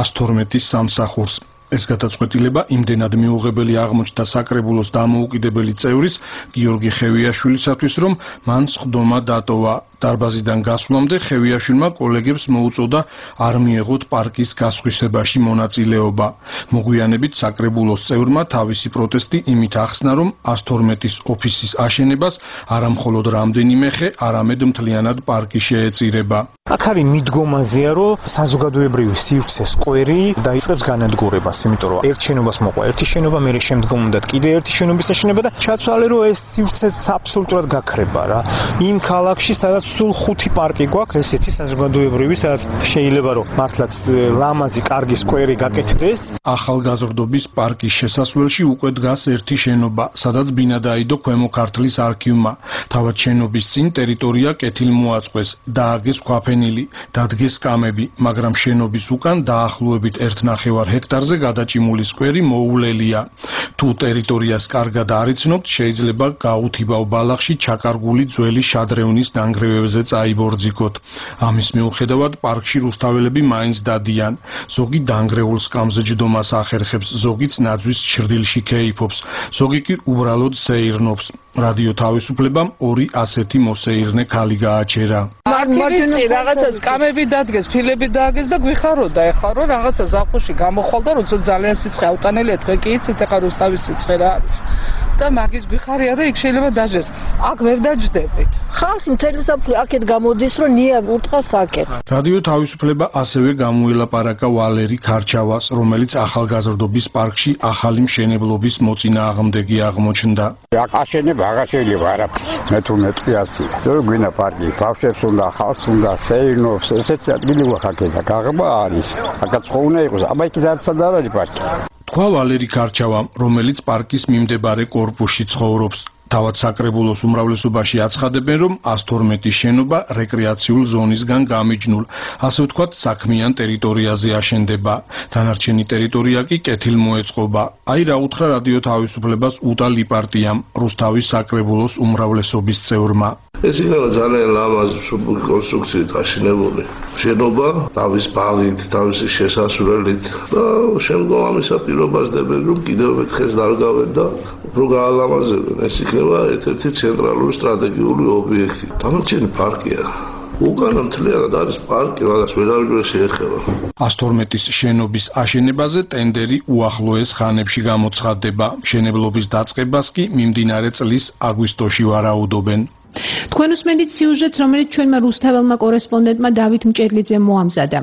Speaker 16: 112 სამსახურს. ეს გადაწყვეტილება იმდენად მიუღებელი აღმოჩნდა საკრებულოს დამოუკიდებელი წევრის გიორგი ხევიაშვილისათვის, რომ მან სხდომა დატოვა. დარბაზიდან გასვლამდე ხევიაშვილმა კოლეგებს მოუწოდა არ მიეღოთ პარკის გასხვისებაში მონაწილეობა. მოგვიანებით საკრებულოს წევრმა თავისი პროტესტი იმით ახსნა, რომ 112-ის ოფისის აშენებას არა მხოლოდ რამდენიმე ხე, არამედ მთლიანად პარკი შეეწირება.
Speaker 17: აქ არის მიდგომაზეა, რომ საზოგადოებრივი სივრცეს კვერი დაიწყებს განადგურებას, იმიტომ რომ ერთ შენობას მოყვა ერთი შენობა, მერე შემდგომ უნდა კიდე ერთი შენობის აშენება და ჩაცვალე, რომ ეს სივრცეც აბსოლუტურად გაქრება რა. იმ ქალაქში, სადაც სულ 5 პარკი გვაქვს, ესეთი საზოგადოებრივი, სადაც შეიძლება რომ მართლაც ლამაზი, კარგი სკვერი გაკეთდეს.
Speaker 16: ახალგაზრდობის პარკის შესასვლელში უკვე დგას ერთი შენობა, სადაც ბინა დაიდო ქვემო ქართლის არქივმა. თავად შენობის წინ ტერიტორია კეთილმოაწყვეს, დააგეს ქვაფენილი, დადგეს კამები, მაგრამ შენობის უკან დაახლოებით 1.5 ჰექტარზე გადაჭიმული სკვერი მოულელია. თუ ტერიტორიას კარგად არ იცნობთ, შეიძლება გაუთიბავ ბალახში ჩაკარგული ძველი შადრევნის დანგრევებზე წაიბორძიკოთ. ამის მიუხედავად პარკში რუსთაველები მაინც დადიან. ზოგი დანგრეულ სკამზე ჯდომას ახერხებს, ზოგიც ნაძვის ჩრდილში ქეიფობს, ზოგი კი უბრალოდ სეირნობს. რადიო თავისუფლებამ 2 ასეთი მოსეირნე ქალი გააჩერა.
Speaker 10: მარკივის რაღაცა სკამები დადგეს, ფილები დააგეს და გვიხაროდა ეხლა რომ რაღაცა ზაფხულში გამოხვალდა, როცა ძალიან სიცხე აუტანელია, თქვენ კი იცით ეხლა რუსთავის სიცხე რა არის. და მაგის გვიხარია რომ იქ შეიძლება დაждდეს. აქ ვერ დაждდებით.
Speaker 21: ხალხი მთელი საფრთხე აქეთ გამოდის, რომ ნია ურტყას აქეთ.
Speaker 16: რადიო თავისუფლება ასევე გამოელაპარაკა ვალერი ქარჩავას, რომელიც ახალგაზრდობის პარკში ახალი მშენებლობის მოწინააღმდეგე აღმოჩნდა.
Speaker 22: აქ აშენება აღარ შეიძლება არაფერს. მე თუ მეტყვიასი. რომ გვინა პარკი, ბავშვებს უნდა, ხალხს უნდა, სეირნობს, ესეთი ადგილი ვახაკეთ და გაღმა არის. აქაც ხო უნდა იყოს, აბა იქ არცად არ არის პარკი.
Speaker 16: თქვა ვალერი ქარჩავა, რომელიც პარკის მიმდებარე კორპუსში ცხოვრობს. თავად საკრებულოს უმრავლესობაში აცხადებენ, რომ 112-ის შენობა რეკრეაციულ ზონისგან გამიჯნულ, ასე ვთქვათ, საქმიან ტერიტორიაზე აშენდება. დანარჩენი ტერიტორია კი კეთილმოეწყობა. აი რა უთხრა რადიო თავისუფლებას უტა ლიპარტიამ, რუსთავის საკრებულოს უმრავლესობის წევრმა.
Speaker 23: ეს იქნება ძალიან ლამაზი სუბუქი კონსტრუქციით აშენებული შენობა, თავის ბაღით, თავისი შესასვლელით და შემდგომ ამისა პირობასდებენ, რომ კიდევ ერთხელ დარგავენ და უფრო გაალამაზებენ. ეს იქნება ერთ-ერთი ცენტრალური სტრატეგიული ობიექტი. დანარჩენი პარკია. უკანა მთლიანად არის პარკი, მაგას ვერავინ ვერ შეეხება.
Speaker 16: 112-ის შენობის აშენებაზე ტენდერი უახლოეს ხანებში გამოცხადდება. მშენებლობის დაწყებას კი მიმდინარე წლის აგვისტოში ვარაუდობენ.
Speaker 12: თქვენ უსმენთ სიუჟეტს, რომელიც ჩვენმა რუსთაველმა კორესპონდენტმა დავით მჭედლიძემ მოამზადა.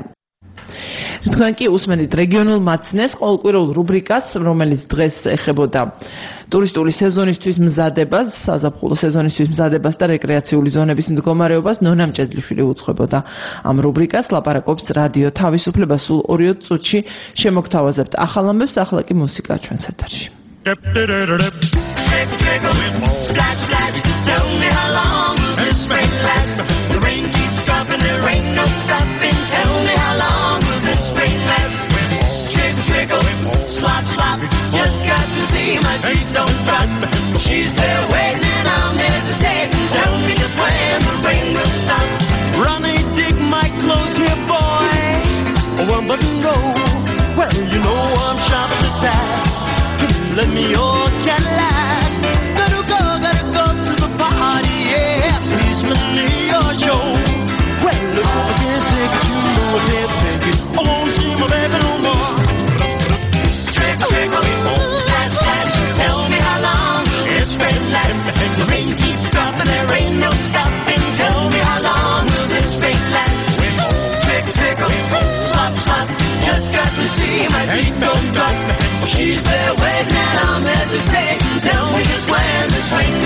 Speaker 2: თქვენ კი უსმენთ რეგიონულ მაცნეს ყოველკვირეულ რუბრიკას, რომელიც დღეს ეხებოდა ტურისტული სეზონისთვის მზადებას, საზაფხულო სეზონისთვის მზადებას და რეკრეაციული ზონების მდგომარეობას. ნონა მჭედლიშვილი უძღვებოდა ამ რუბრიკას, ლაპარაკობს რადიო თავისუფლება. სულ 2 წუთში შემოგთავაზებთ ახალ ამბებს, ახლა კი მუსიკა ჩვენს ეთერში.
Speaker 15: Splash, splash, tell me how long will this rain last? The rain keeps dropping, there ain't no stopping. Tell me how long will this rain last? Trickle, trickle, slop, slop. Just got to see my feet don't drop. She's there waiting and I'm hesitating. Tell me just when the rain will stop.
Speaker 24: Ronnie, dig my clothes here, boy. One button go. Well, you know I'm sharp as a tack. Let me your Cadillac. Gotta go to the party, yeah. Please let me your show. Well, look, I can't take it, you know I can't take it. I won't see my baby no more.
Speaker 15: Trickle, trickle, splash, splash. Tell me how long will this rain last? The rain keeps dropping, there ain't no stopping. Tell me how long will this rain last? Trickle, trickle, slop, slop. Just got to see my feet don't drop. She's there waiting and I'm hesitating. Tell me just when this rain